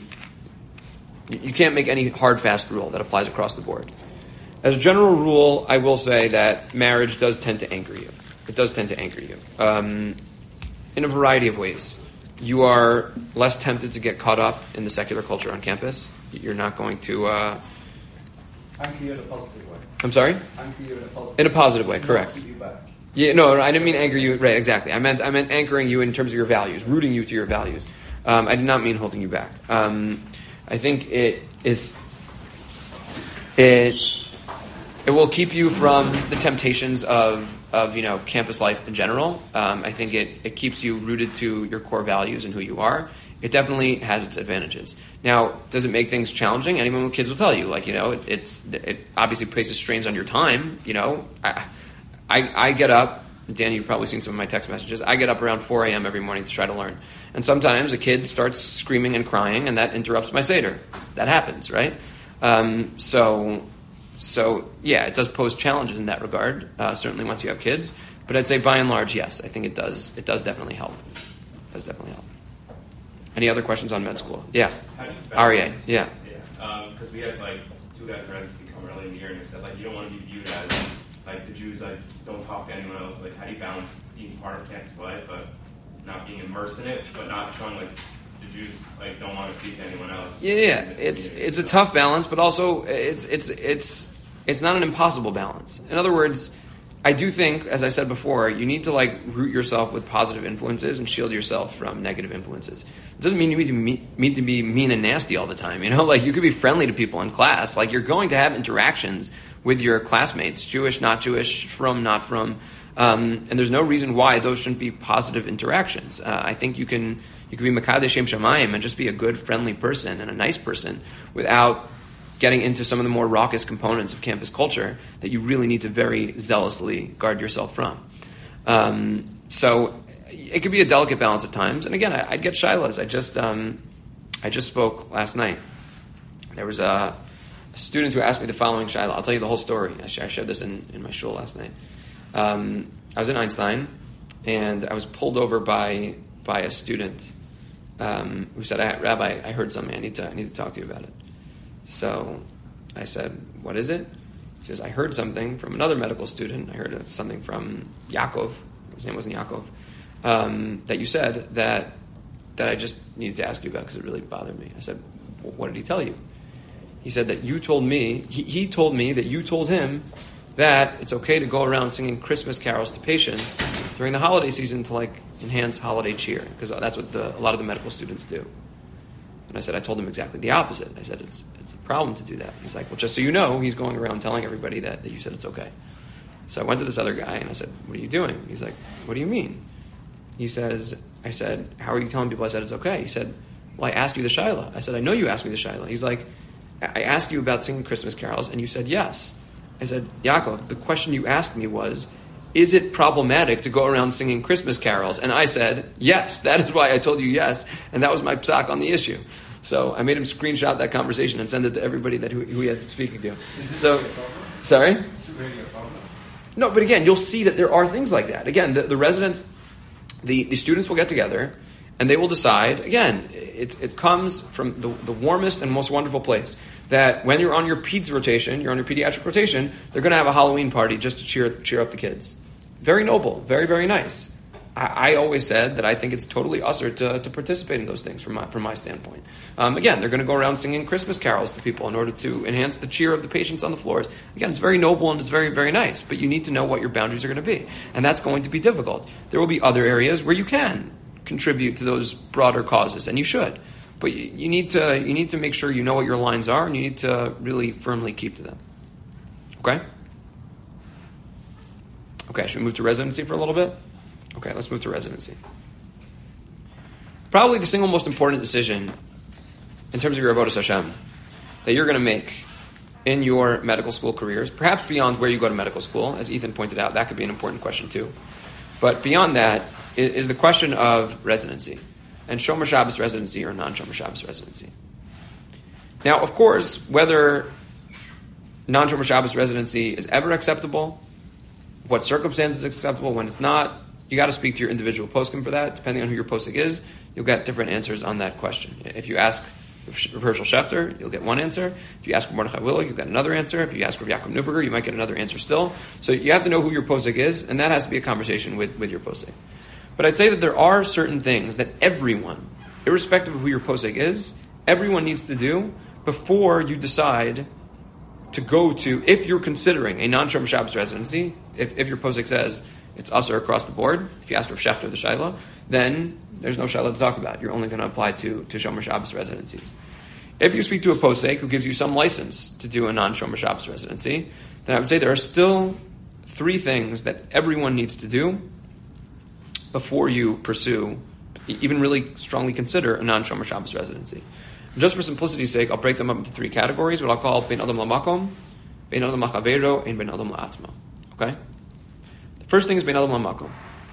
You can't make any hard, fast rule that applies across the board. As a general rule, I will say that marriage does tend to anchor you. It does tend to anchor you um, in a variety of ways. You are less tempted to get caught up in the secular culture on campus. You're not going to... Uh, anchor you in a positive way. I'm sorry? Anchor you in a positive way. In a positive way, correct. Not keep you back. Yeah, no, I didn't mean anchor you. Right, exactly. I meant I meant anchoring you in terms of your values, rooting you to your values. Um, I did not mean holding you back. Um, I think it is... It... It will keep you from the temptations of, of you know, campus life in general. Um, I think it, it keeps you rooted to your core values and who you are. It definitely has its advantages. Now, does it make things challenging? Anyone with kids will tell you, like, you know, it, it's it obviously places strains on your time. You know, I, I, I get up, Danny, you've probably seen some of my text messages. I get up around four a.m. every morning to try to learn. And sometimes a kid starts screaming and crying, and that interrupts my Seder. That happens, right? Um, so... So, yeah, it does pose challenges in that regard, uh, certainly once you have kids. But I'd say by and large, yes, I think it does It does definitely help. It does definitely help. Any other questions on med school? Yeah. How do you R E A, balance- yeah. Yeah, because um, we had, like, two guys around us come early in the year, and they said, like, you don't want to be viewed as, like, the Jews, like, don't talk to anyone else. Like, how do you balance being part of campus life, but not being immersed in it, but not showing, like, the Jews, like, don't want to speak to anyone else? Yeah, yeah. It's it's a tough balance, but also it's it's it's it's not an impossible balance. In other words, I do think, as I said before, you need to like root yourself with positive influences and shield yourself from negative influences. It doesn't mean you need to be, need to be mean and nasty all the time. You know, like you could be friendly to people in class. Like you're going to have interactions with your classmates, Jewish, not Jewish, from, not from, um, and there's no reason why those shouldn't be positive interactions. Uh, I think you can. You can be Mekadesh Shem Shamayim and just be a good, friendly person and a nice person without getting into some of the more raucous components of campus culture that you really need to very zealously guard yourself from. Um, so it could be a delicate balance at times. And again, I, I'd get shilas. I just um, I just spoke last night. There was a, a student who asked me the following shilah. I'll tell you the whole story. I, sh- I shared this in, in my shul last night. Um, I was in Einstein, and I was pulled over by by a student um, who said, Rabbi, I heard something. I need to I need to talk to you about it. So I said, what is it? He says, I heard something from another medical student. I heard something from Yaakov. His name wasn't Yaakov. Um, that you said that that I just needed to ask you about because it really bothered me. I said, well, what did he tell you? He said that you told me, he, he told me that you told him that it's okay to go around singing Christmas carols to patients during the holiday season to like enhance holiday cheer, because that's what the, a lot of the medical students do. And I said, I told him exactly the opposite. I said, it's it's a problem to do that. He's like, well, just so you know, he's going around telling everybody that, that you said it's okay. So I went to this other guy and I said, what are you doing? He's like, what do you mean? He says, I said, how are you telling people I said it's okay? He said, well, I asked you the shaila. I said, I know you asked me the shaila. He's like, I asked you about singing Christmas carols and you said yes. I said, Yaakov, the question you asked me was, is it problematic to go around singing Christmas carols? And I said, yes, that is why I told you yes, and that was my psak on the issue. So I made him screenshot that conversation and send it to everybody that who, who he had been speaking to. So, sorry? No, but again, you'll see that there are things like that. Again, the, the residents, the, the students will get together, and they will decide, again, it, it comes from the, the warmest and most wonderful place, that when you're on your peds rotation, you're on your pediatric rotation, they're going to have a Halloween party just to cheer cheer up the kids. Very noble, very, very nice. I, I always said that I think it's totally usher to, to participate in those things from my, from my standpoint. Um, again, they're going to go around singing Christmas carols to people in order to enhance the cheer of the patients on the floors. Again, it's very noble and it's very, very nice, but you need to know what your boundaries are going to be. And that's going to be difficult. There will be other areas where you can contribute to those broader causes, and you should. But you, you need to you need to make sure you know what your lines are, and you need to really firmly keep to them. Okay? Okay, should we move to residency for a little bit? Okay, let's move to residency. Probably the single most important decision in terms of your avodas Hashem that you're going to make in your medical school careers, perhaps beyond where you go to medical school, as Ethan pointed out, that could be an important question too. But beyond that is the question of residency, and Shomer Shabbos residency or non-Shomer Shabbos residency. Now, of course, whether non-Shomer Shabbos residency is ever acceptable, what circumstances is acceptable, when it's not, you got to speak to your individual poskim for that. Depending on who your posik is, you'll get different answers on that question. If you ask Rav Hershel Schachter, you'll get one answer. If you ask Rav Mordechai Willig, you'll get another answer. If you ask Rav Yaakov Neuberger, you might get another answer still. So you have to know who your posik is, and that has to be a conversation with, with your posik. But I'd say that there are certain things that everyone, irrespective of who your posik is, everyone needs to do before you decide to go to, if you're considering a non-Shomer Shabbos residency, if, if your posik says it's usher across the board, if you ask Rav Schachter the Shaila, then there's no Shaila to talk about. You're only going to apply to, to Shomer Shabbos residencies. If you speak to a posek who gives you some license to do a non-Shomer Shabbos residency, then I would say there are still three things that everyone needs to do before you pursue, even really strongly consider a non-Shomer Shabbos residency. Just for simplicity's sake, I'll break them up into three categories, what I'll call Bein Adam Lamakom, Bein Adam Lachavero, and Bein Adam La'atzma. Okay? The first thing is Bein Adam Lamakom.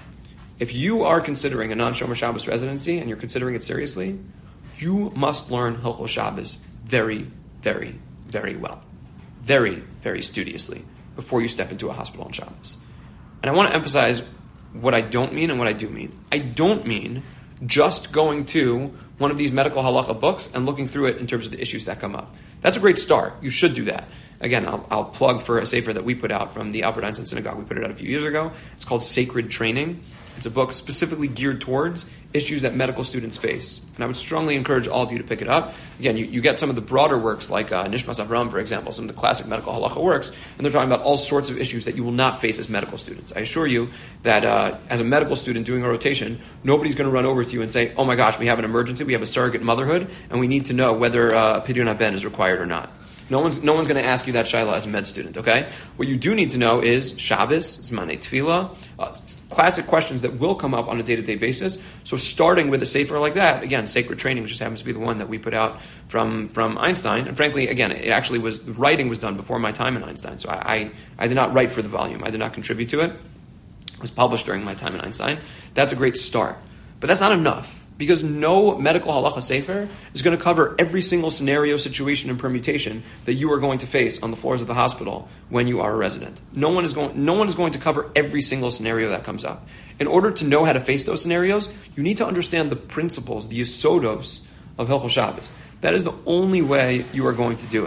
If you are considering a non-Shomer Shabbos residency and you're considering it seriously, you must learn Hilchos Shabbos very, very, very well. Very, very studiously before you step into a hospital on Shabbos. And I want to emphasize what I don't mean and what I do mean. I don't mean just going to one of these medical halacha books and looking through it in terms of the issues that come up. That's a great start. You should do that. Again, I'll, I'll plug for a sefer that we put out from the Albert Einstein Synagogue. We put it out a few years ago. It's called Sacred Training. It's a book specifically geared towards issues that medical students face. And I would strongly encourage all of you to pick it up. Again, you, you get some of the broader works like uh, Nishmas Avram, for example, some of the classic medical halacha works, and they're talking about all sorts of issues that you will not face as medical students. I assure you that uh, as a medical student doing a rotation, nobody's going to run over to you and say, oh my gosh, we have an emergency, we have a surrogate motherhood, and we need to know whether uh, Pidyon HaBen is required or not. No one's no one's going to ask you that shaila as a med student, okay? What you do need to know is Shabbos, Zmanei Tefillah, uh, classic questions that will come up on a day-to-day basis. So starting with a sefer like that, again, Sacred Training just happens to be the one that we put out from, from Einstein. And frankly, again, it actually was, the writing was done before my time in Einstein. So I, I, I did not write for the volume. I did not contribute to it. It was published during my time in Einstein. That's a great start. But that's not enough. Because no medical halacha sefer is going to cover every single scenario, situation, and permutation that you are going to face on the floors of the hospital when you are a resident. No one is going, no one is going to cover every single scenario that comes up. In order to know how to face those scenarios, you need to understand the principles, the yisodos of Hilchos Shabbos. That is the only way you are going to do it.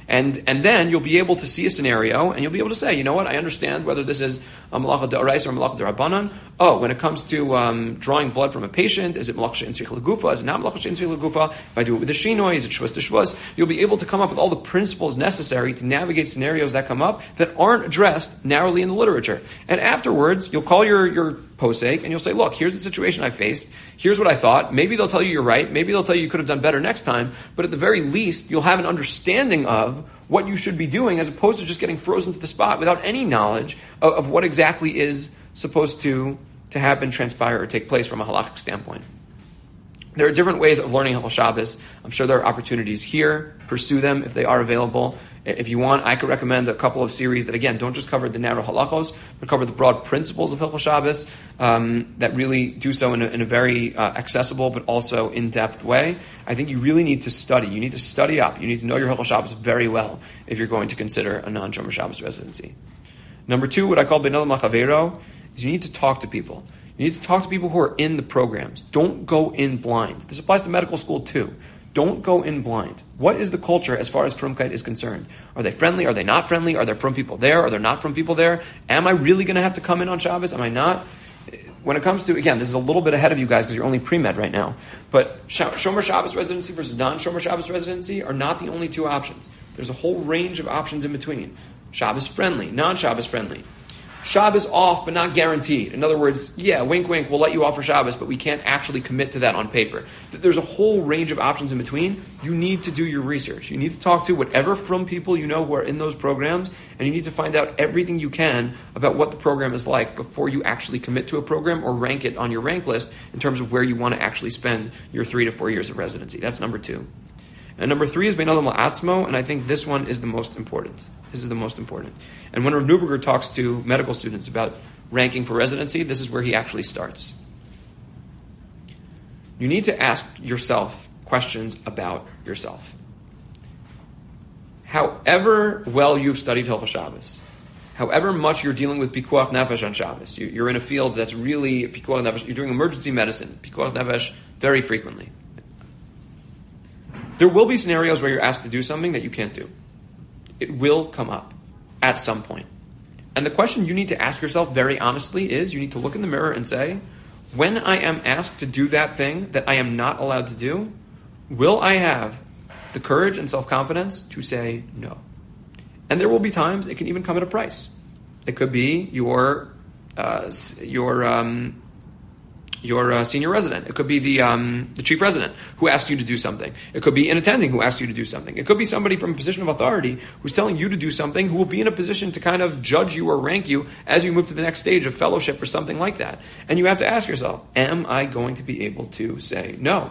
And and then you'll be able to see a scenario, and you'll be able to say, you know what, I understand whether this is a malacha d'oraisa or malacha d'rabbanan. Oh, when it comes to um, drawing blood from a patient, is it malacha she'en tzrich legufa? Is it not malacha she'en tzrich legufa? If I do it with a shinoi, is it shvus to shvus? You'll be able to come up with all the principles necessary to navigate scenarios that come up that aren't addressed narrowly in the literature. And afterwards, you'll call your, your posek and you'll say, look, here's the situation I faced. Here's what I thought. Maybe they'll tell you you're right. Maybe they'll tell you you could have done better next time. But at the very least, you'll have an understanding of what you should be doing as opposed to just getting frozen to the spot without any knowledge of, of what exactly is supposed to, to happen, transpire, or take place from a halachic standpoint. There are different ways of learning Hilchos Shabbos. I'm sure there are opportunities here. Pursue them if they are available. If you want, I could recommend a couple of series that, again, don't just cover the narrow halachos, but cover the broad principles of Hilchos Shabbos um, that really do so in a, in a very uh, accessible but also in-depth way. I think you really need to study. You need to study up. You need to know your Hilchos Shabbos very well if you're going to consider a non-Shomer Shabbos residency. Number two, what I call Bein Adam L'Chaveiro, is you need to talk to people. You need to talk to people who are in the programs. Don't go in blind. This applies to medical school too. Don't go in blind. What is the culture as far as frumkeit is concerned? Are they friendly? Are they not friendly? Are there from people there? Are there not from people there? Am I really going to have to come in on Shabbos? Am I not? When it comes to, again, this is a little bit ahead of you guys because you're only pre-med right now, but Shomer Shabbos residency versus non-Shomer Shabbos residency are not the only two options. There's a whole range of options in between. Shabbos friendly, non-Shabbos friendly. Shabbos off, but not guaranteed. In other words, yeah, wink, wink, we'll let you off for Shabbos, but we can't actually commit to that on paper. There's a whole range of options in between. You need to do your research. You need to talk to whatever from people you know who are in those programs, and you need to find out everything you can about what the program is like before you actually commit to a program or rank it on your rank list in terms of where you want to actually spend your three to four years of residency. That's number two. And number three is Bein Adam L'Atzmo, and I think this one is the most important. This is the most important. And when Rav Neuberger talks to medical students about ranking for residency, this is where he actually starts. You need to ask yourself questions about yourself. However well you've studied Hilchos Shabbos, however much you're dealing with pikuach nefesh on Shabbos, you're in a field that's really pikuach nefesh, you're doing emergency medicine, pikuach nefesh very frequently. There will be scenarios where you're asked to do something that you can't do. It will come up at some point. And the question you need to ask yourself very honestly is, you need to look in the mirror and say, when I am asked to do that thing that I am not allowed to do, will I have the courage and self-confidence to say no? And there will be times it can even come at a price. It could be your uh, your um, your uh, senior resident. It could be the um, the chief resident who asks you to do something. It could be an attending who asks you to do something. It could be somebody from a position of authority who's telling you to do something, who will be in a position to kind of judge you or rank you as you move to the next stage of fellowship or something like that. And you have to ask yourself, am I going to be able to say no?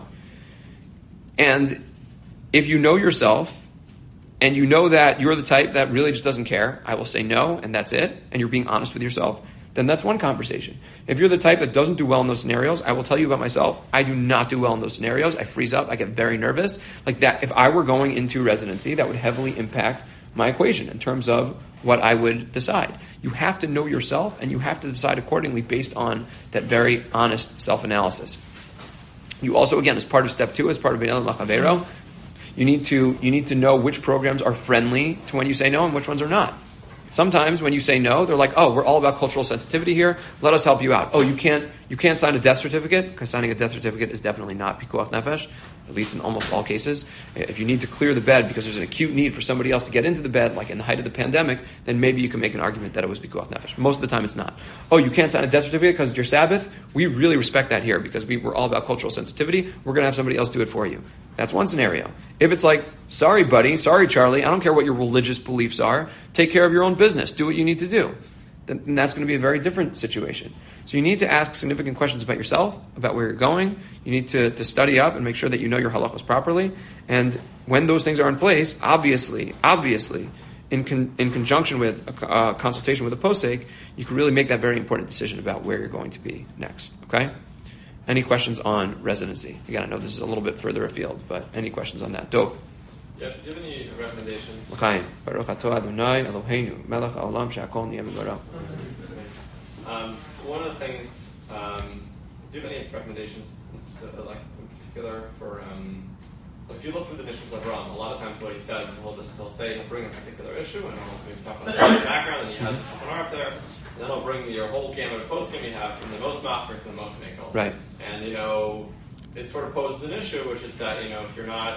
And if you know yourself, and you know that you're the type that really just doesn't care, I will say no, and that's it, and you're being honest with yourself, then that's one conversation. If you're the type that doesn't do well in those scenarios, I will tell you about myself, I do not do well in those scenarios. I freeze up, I get very nervous. Like that, if I were going into residency, that would heavily impact my equation in terms of what I would decide. You have to know yourself, and you have to decide accordingly based on that very honest self-analysis. You also, again, as part of step two, as part of Bein Adam L'Chaveiro, you need to you need to know which programs are friendly to when you say no and which ones are not. Sometimes when you say no, they're like, oh, we're all about cultural sensitivity here. Let us help you out. Oh, you can't you can't sign a death certificate, because signing a death certificate is definitely not pikuach nefesh, at least in almost all cases. If you need to clear the bed because there's an acute need for somebody else to get into the bed, like in the height of the pandemic, then maybe you can make an argument that it was pikuach nefesh. Most of the time it's not. Oh, you can't sign a death certificate because it's your Sabbath? We really respect that here because we, we're all about cultural sensitivity. We're going to have somebody else do it for you. That's one scenario. If it's like, sorry, buddy, sorry, Charlie, I don't care what your religious beliefs are. Take care of your own business. Do what you need to do. Then that's going to be a very different situation. So you need to ask significant questions about yourself, about where you're going. You need to, to study up and make sure that you know your halachos properly. And when those things are in place, obviously, obviously, in con, in conjunction with a uh, consultation with a posek, you can really make that very important decision about where you're going to be next. Okay? Any questions on residency? Again, I know this is a little bit further afield, but any questions on that? Dov. Yeah, do you have any recommendations? L'chaim. Baruch atah Adonai Eloheinu melech haolam she'akol niyeh b'dvaro. Um, one of the things, um, do you have any recommendations in specific, like in particular for um, like if you look through the Nishmas of Ram, a lot of times what he says is he'll just he'll say he'll bring a particular issue and he'll maybe talk about the background, and he has the Shulchan Aruch there, and then he'll bring your whole gamut of posting you have from the most mafrik to the most makel. Right. And you know, it sort of poses an issue, which is that you know if you're not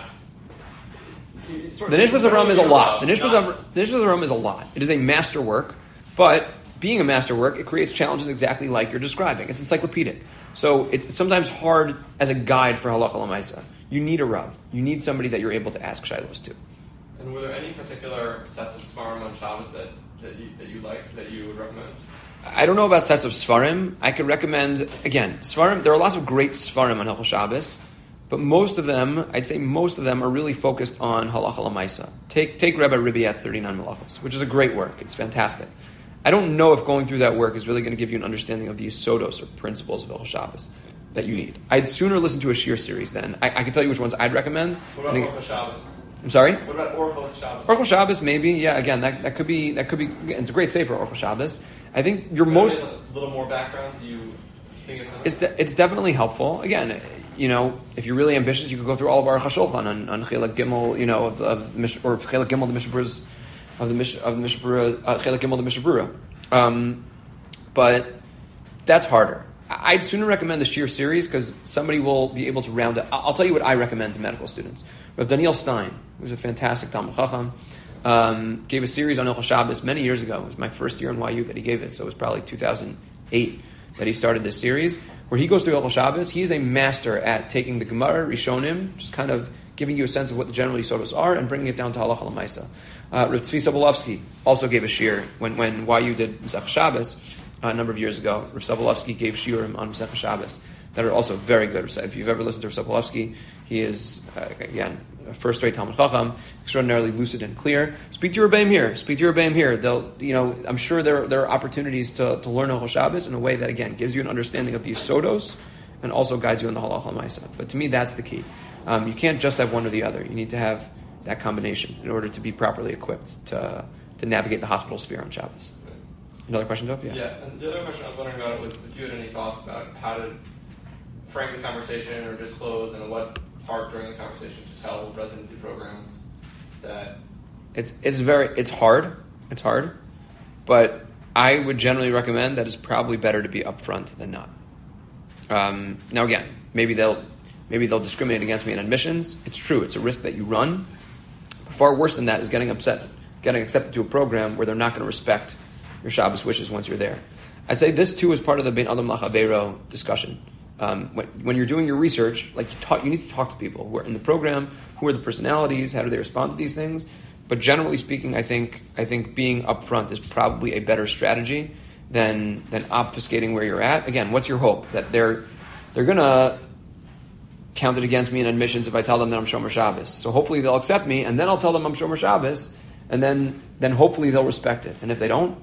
Sort the of Nishmas of Ram is a lot. The Nishmas not, of the Nishmas of Ram is a lot. It is a masterwork, but being a masterwork, it creates challenges exactly like you're describing. It's encyclopedic, so it's sometimes hard as a guide for halacha l'maisa. You need a rav. You need somebody that you're able to ask shilos to. And were there any particular sets of svarim on Shabbos that, that you that you like that you would recommend? I don't know about sets of svarim. I could recommend again svarim. There are lots of great svarim on Hilchos Shabbos. But most of them, I'd say most of them are really focused on halacha l'maisa. Take take Rebbe Ribiat's thirty-nine Malachos, which is a great work. It's fantastic. I don't know if going through that work is really going to give you an understanding of the yisodos or principles of Hilchos Shabbos that you need. I'd sooner listen to a shir series then. I, I can tell you which ones I'd recommend. What about Orchos Shabbos? I'm sorry? What about Orchos Shabbos? Orchos Shabbos, maybe. Yeah, again, that, that could be, that could be, it's a great sefer, Orchos Shabbos. I think your most... A little more background, do you think it's... It's, de- it's definitely helpful. Again, you know, if you're really ambitious, you could go through all of our Aruch HaShulchan on, on Chelek Gimel, you know, of, of Mish, or Chelek Gimel, the Mishabura's, of the Mish, of the Mishabura, uh, Chelek Gimel, the Mishabura. Um, but that's harder. I'd sooner recommend the Shir series because somebody will be able to round it. I'll tell you what I recommend to medical students. Rav Daniel Stein, who's a fantastic Talmud Chacham, um, gave a series on Hilchos Shabbos many years ago. It was my first year in Y U that he gave it, so it was probably two thousand eight that he started this series, where he goes through Hilchos Shabbos. He is a master at taking the Gemara, Rishonim, just kind of giving you a sense of what the general yisodos are and bringing it down to halacha l'maisa. Uh, Rav Tzvi Sobolovsky also gave a shir when, when Y U did Masechah Shabbos uh, a number of years ago. Rav Sobolovsky gave shiurim on Masechah Shabbos that are also very good. If you've ever listened to Rav Sobolovsky, he is, uh, again, a first-rate Talmud Chacham, extraordinarily lucid and clear. Speak to your Rebbeim here. Speak to your Rebbeim here. They'll, you know, I'm sure there, there are opportunities to, to learn Hilchos Shabbos in a way that, again, gives you an understanding of the yisodos and also guides you in the halacha l'maisa. But to me, that's the key. Um, you can't just have one or the other. You need to have that combination in order to be properly equipped to to navigate the hospital sphere on Shabbos. Another question, Dov? Yeah. Yeah, and the other question I was wondering about was if you had any thoughts about how to frame the conversation or disclose and what part during the conversation to tell residency programs that... It's it's very, it's hard. It's hard. But I would generally recommend that it's probably better to be upfront than not. Um, now again, maybe they'll maybe they'll discriminate against me in admissions. It's true. It's a risk that you run. Far worse than that is getting upset, getting accepted to a program where they're not going to respect your Shabbos wishes once you're there. I'd say this too is part of the Bein Adam Lachabeiro discussion. Um, when, when you're doing your research, like you, talk, you need to talk to people who are in the program, who are the personalities, how do they respond to these things. But generally speaking, I think I think being upfront is probably a better strategy than than obfuscating where you're at. Again, what's your hope that they're they're gonna count it against me in admissions if I tell them that I'm Shomer Shabbos. So hopefully they'll accept me, and then I'll tell them I'm Shomer Shabbos, and then then hopefully they'll respect it. And if they don't,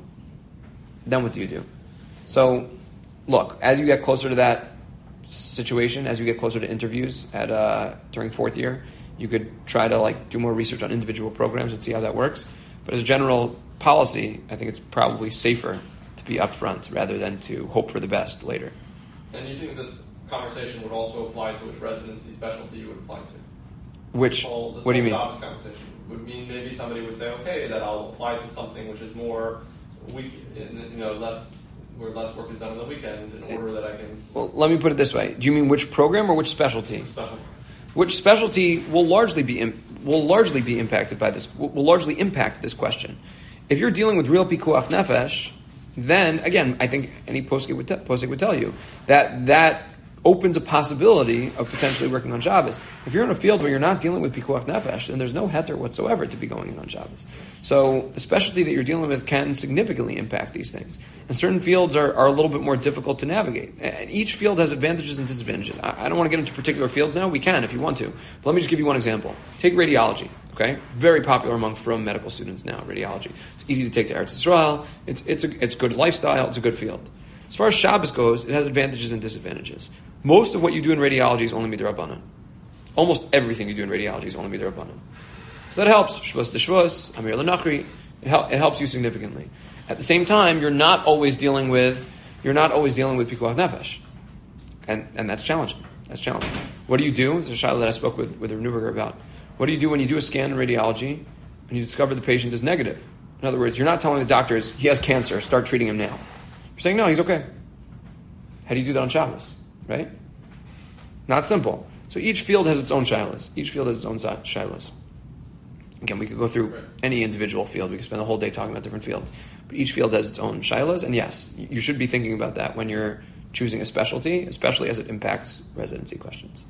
then what do you do? So, look, as you get closer to that situation, as you get closer to interviews at uh, during fourth year, you could try to like do more research on individual programs and see how that works. But as a general policy, I think it's probably safer to be upfront rather than to hope for the best later. And you think this conversation would also apply to which residency specialty you would apply to? Which, This whole, this what do you whole mean? Shabbos conversation would mean maybe somebody would say, okay, that I'll apply to something which is more week, you know, less where less work is done on the weekend in order that I can. Well, let me put it this way: do you mean which program or which specialty? Specialty. Which specialty will largely be im- will largely be impacted by this? Will, will largely impact this question. If you're dealing with real pikuach nefesh, then again, I think any posek would, te- posek would tell you that that opens a possibility of potentially working on Shabbos. If you're in a field where you're not dealing with pikuach nefesh, then there's no heter whatsoever to be going in on Shabbos. So the specialty that you're dealing with can significantly impact these things. And certain fields are, are a little bit more difficult to navigate. And each field has advantages and disadvantages. I, I don't want to get into particular fields now. We can if you want to. But let me just give you one example. Take radiology. Okay, very popular among from medical students now. Radiology. It's easy to take to Eretz Yisrael. It's it's a it's good lifestyle. It's a good field. As far as Shabbos goes, it has advantages and disadvantages. Most of what you do in radiology is only midrabanan. Almost everything you do in radiology is only midrabanan. So that helps. Shvus de shvus, amir lenachri. It, hel- it helps you significantly. At the same time, you're not always dealing with you're not always dealing with pikuach nefesh, and and that's challenging. That's challenging. What do you do? It's a shaila that I spoke with, with Neuberger about. What do you do when you do a scan in radiology and you discover the patient is negative? In other words, you're not telling the doctors, he has cancer, start treating him now. You're saying, no, he's okay. How do you do that on Shabbos? Right? Not simple. So each field has its own shilas. Each field has its own shilas. Again, we could go through any individual field. We could spend the whole day talking about different fields. But each field has its own shilas. And yes, you should be thinking about that when you're choosing a specialty, especially as it impacts residency questions.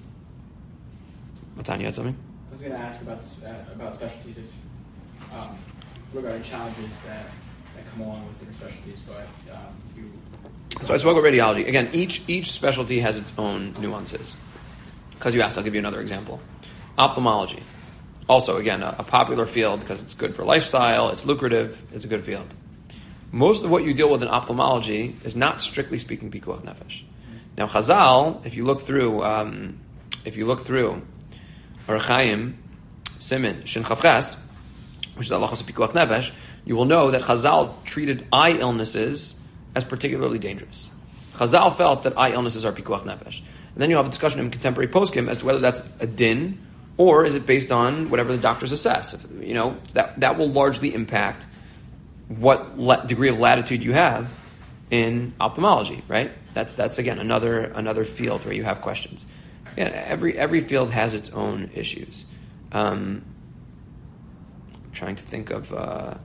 Matan, you had something? I was going to ask about uh, about specialties if, um, regarding challenges that, that come along with different specialties, but um, you... So I spoke about radiology. Again, each each specialty has its own nuances. Because you asked, I'll give you another example. Ophthalmology. Also, again, a, a popular field because it's good for lifestyle, it's lucrative, it's a good field. Most of what you deal with in ophthalmology is not strictly speaking pikuach nefesh. Now, Chazal, if you look through, um, if you look through Orach Chaim, Simin, Shin Chavches, which is halachos of pikuach nefesh, you will know that Chazal treated eye illnesses as particularly dangerous. Chazal felt that eye illnesses are pikuach nefesh. And then you have a discussion in contemporary poskim as to whether that's a din or is it based on whatever the doctors assess. If, you know, that that will largely impact what le- degree of latitude you have in ophthalmology, right? That's that's again another another field where you have questions. Yeah, every every field has its own issues. Um, I'm trying to think of uh,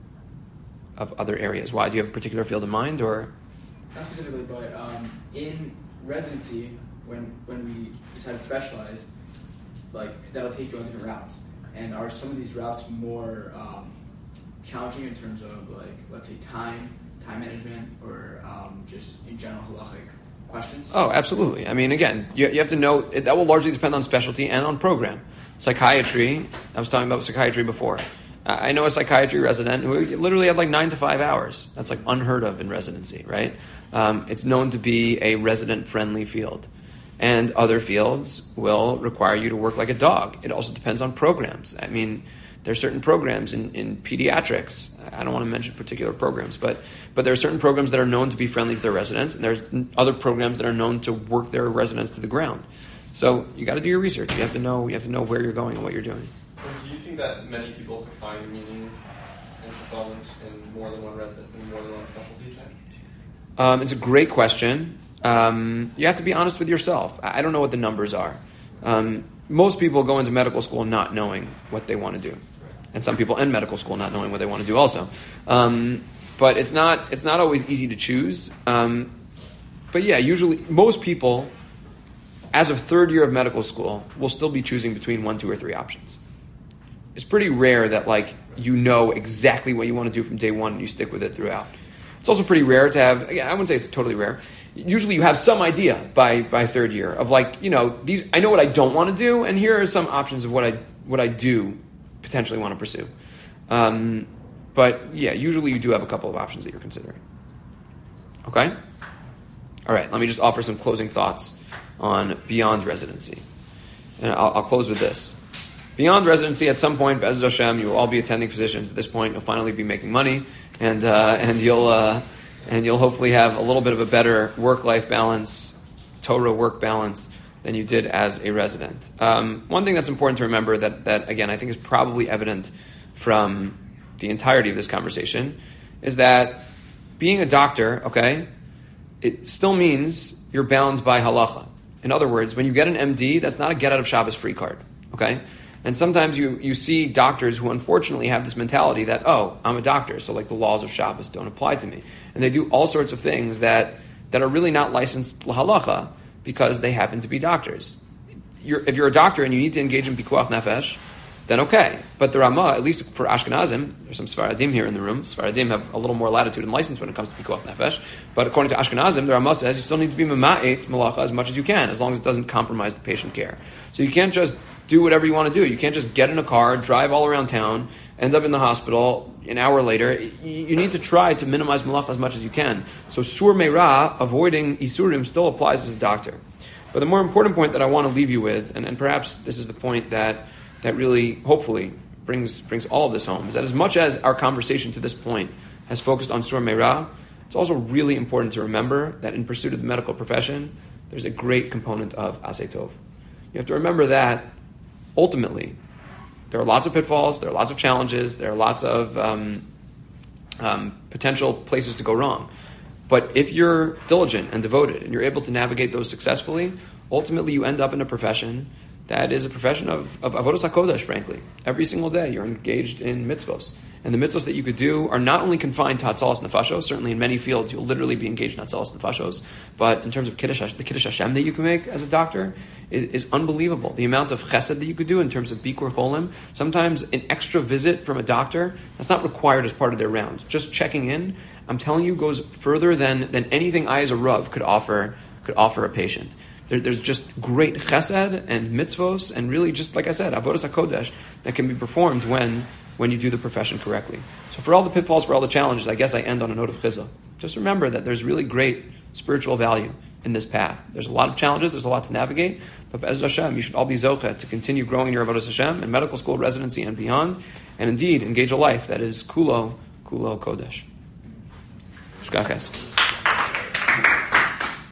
of other areas. Why, do you have a particular field in mind, or not specifically, but um, in residency, when when we decide to specialize, like that'll take you on different routes. And are some of these routes more um, challenging in terms of, like, let's say time, time management, or um, just in general halachic questions? Oh, absolutely. I mean, again, you, you have to know, it, that will largely depend on specialty and on program. Psychiatry, I was talking about psychiatry before. Uh, I know a psychiatry resident who literally had like nine to five hours. That's like unheard of in residency, right? Um, it's known to be a resident-friendly field. And other fields will require you to work like a dog. It also depends on programs. I mean, there are certain programs in, in pediatrics. I don't want to mention particular programs, but but there are certain programs that are known to be friendly to their residents, and there's other programs that are known to work their residents to the ground. So you got to do your research. You have to know. You have to know where you're going and what you're doing. Do you think that many people could find meaning and fulfillment in more than one resident, in more than one specialty type? Um, it's a great question. Um, you have to be honest with yourself. I don't know what the numbers are. Um, most people go into medical school not knowing what they want to do, and some people end medical school not knowing what they want to do also. Um, but it's not it's not always easy to choose. Um, but yeah, usually most people, as of third year of medical school, will still be choosing between one, two, or three options. It's pretty rare that like you know exactly what you want to do from day one and you stick with it throughout. It's also pretty rare to have. Again, I wouldn't say it's totally rare. Usually you have some idea by, by third year of like, you know, these, I know what I don't want to do, and here are some options of what I what I do potentially want to pursue. Um, but yeah, usually you do have a couple of options that you're considering. Okay? All right, let me just offer some closing thoughts on beyond residency. And I'll, I'll close with this. Beyond residency, at some point, Be'ez Hashem, you will all be attending physicians. At this point, you'll finally be making money, and uh, and you'll... Uh, And you'll hopefully have a little bit of a better work-life balance, Torah work balance, than you did as a resident. Um, one thing that's important to remember that, that, again, I think is probably evident from the entirety of this conversation is that being a doctor, okay, it still means you're bound by halacha. In other words, when you get an M D, that's not a get-out-of-Shabbos free card, okay? And sometimes you, you see doctors who unfortunately have this mentality that, oh, I'm a doctor, so like the laws of Shabbos don't apply to me. And they do all sorts of things that, that are really not licensed halacha because they happen to be doctors. You're, if you're a doctor and you need to engage in pikuach nefesh, then okay. But the Ramah, at least for Ashkenazim, there's some Sfaradim here in the room. Sfaradim have a little more latitude and license when it comes to pikuach nefesh. But according to Ashkenazim, the Ramah says you still need to be mema'et malacha as much as you can, as long as it doesn't compromise the patient care. So you can't just do whatever you want to do. You can't just get in a car, drive all around town, end up in the hospital an hour later. You need to try to minimize malacha as much as you can. So sur meira, avoiding isurim, still applies as a doctor. But the more important point that I want to leave you with, and, and perhaps this is the point that that really, hopefully, brings brings all of this home, is that as much as our conversation to this point has focused on sur meira, it's also really important to remember that in pursuit of the medical profession, there's a great component of asay tov. You have to remember that ultimately there are lots of pitfalls, there are lots of challenges, there are lots of um, um, potential places to go wrong. But if you're diligent and devoted and you're able to navigate those successfully, ultimately you end up in a profession that is a profession of, of avodas HaKodesh, frankly. Every single day you're engaged in mitzvos. And the mitzvos that you could do are not only confined to Hatzalas Nefashos, certainly in many fields you'll literally be engaged in Hatzalas Nefashos, but in terms of Kiddush, the Kiddush Hashem that you can make as a doctor is, is unbelievable. The amount of chesed that you could do in terms of Bikur Cholim, sometimes an extra visit from a doctor, that's not required as part of their rounds. Just checking in, I'm telling you, goes further than, than anything I as a Rav could offer, could offer a patient. There, there's just great chesed and mitzvos, and really just, like I said, avodas HaKodesh that can be performed when when you do the profession correctly. So for all the pitfalls, for all the challenges, I guess I end on a note of chizah. Just remember that there's really great spiritual value in this path. There's a lot of challenges, there's a lot to navigate, but Be'ez Hashem, you should all be zocheh to continue growing your avodas Hashem in medical school, residency, and beyond, and indeed engage a life that is kulo, kulo kodesh. Shkaches.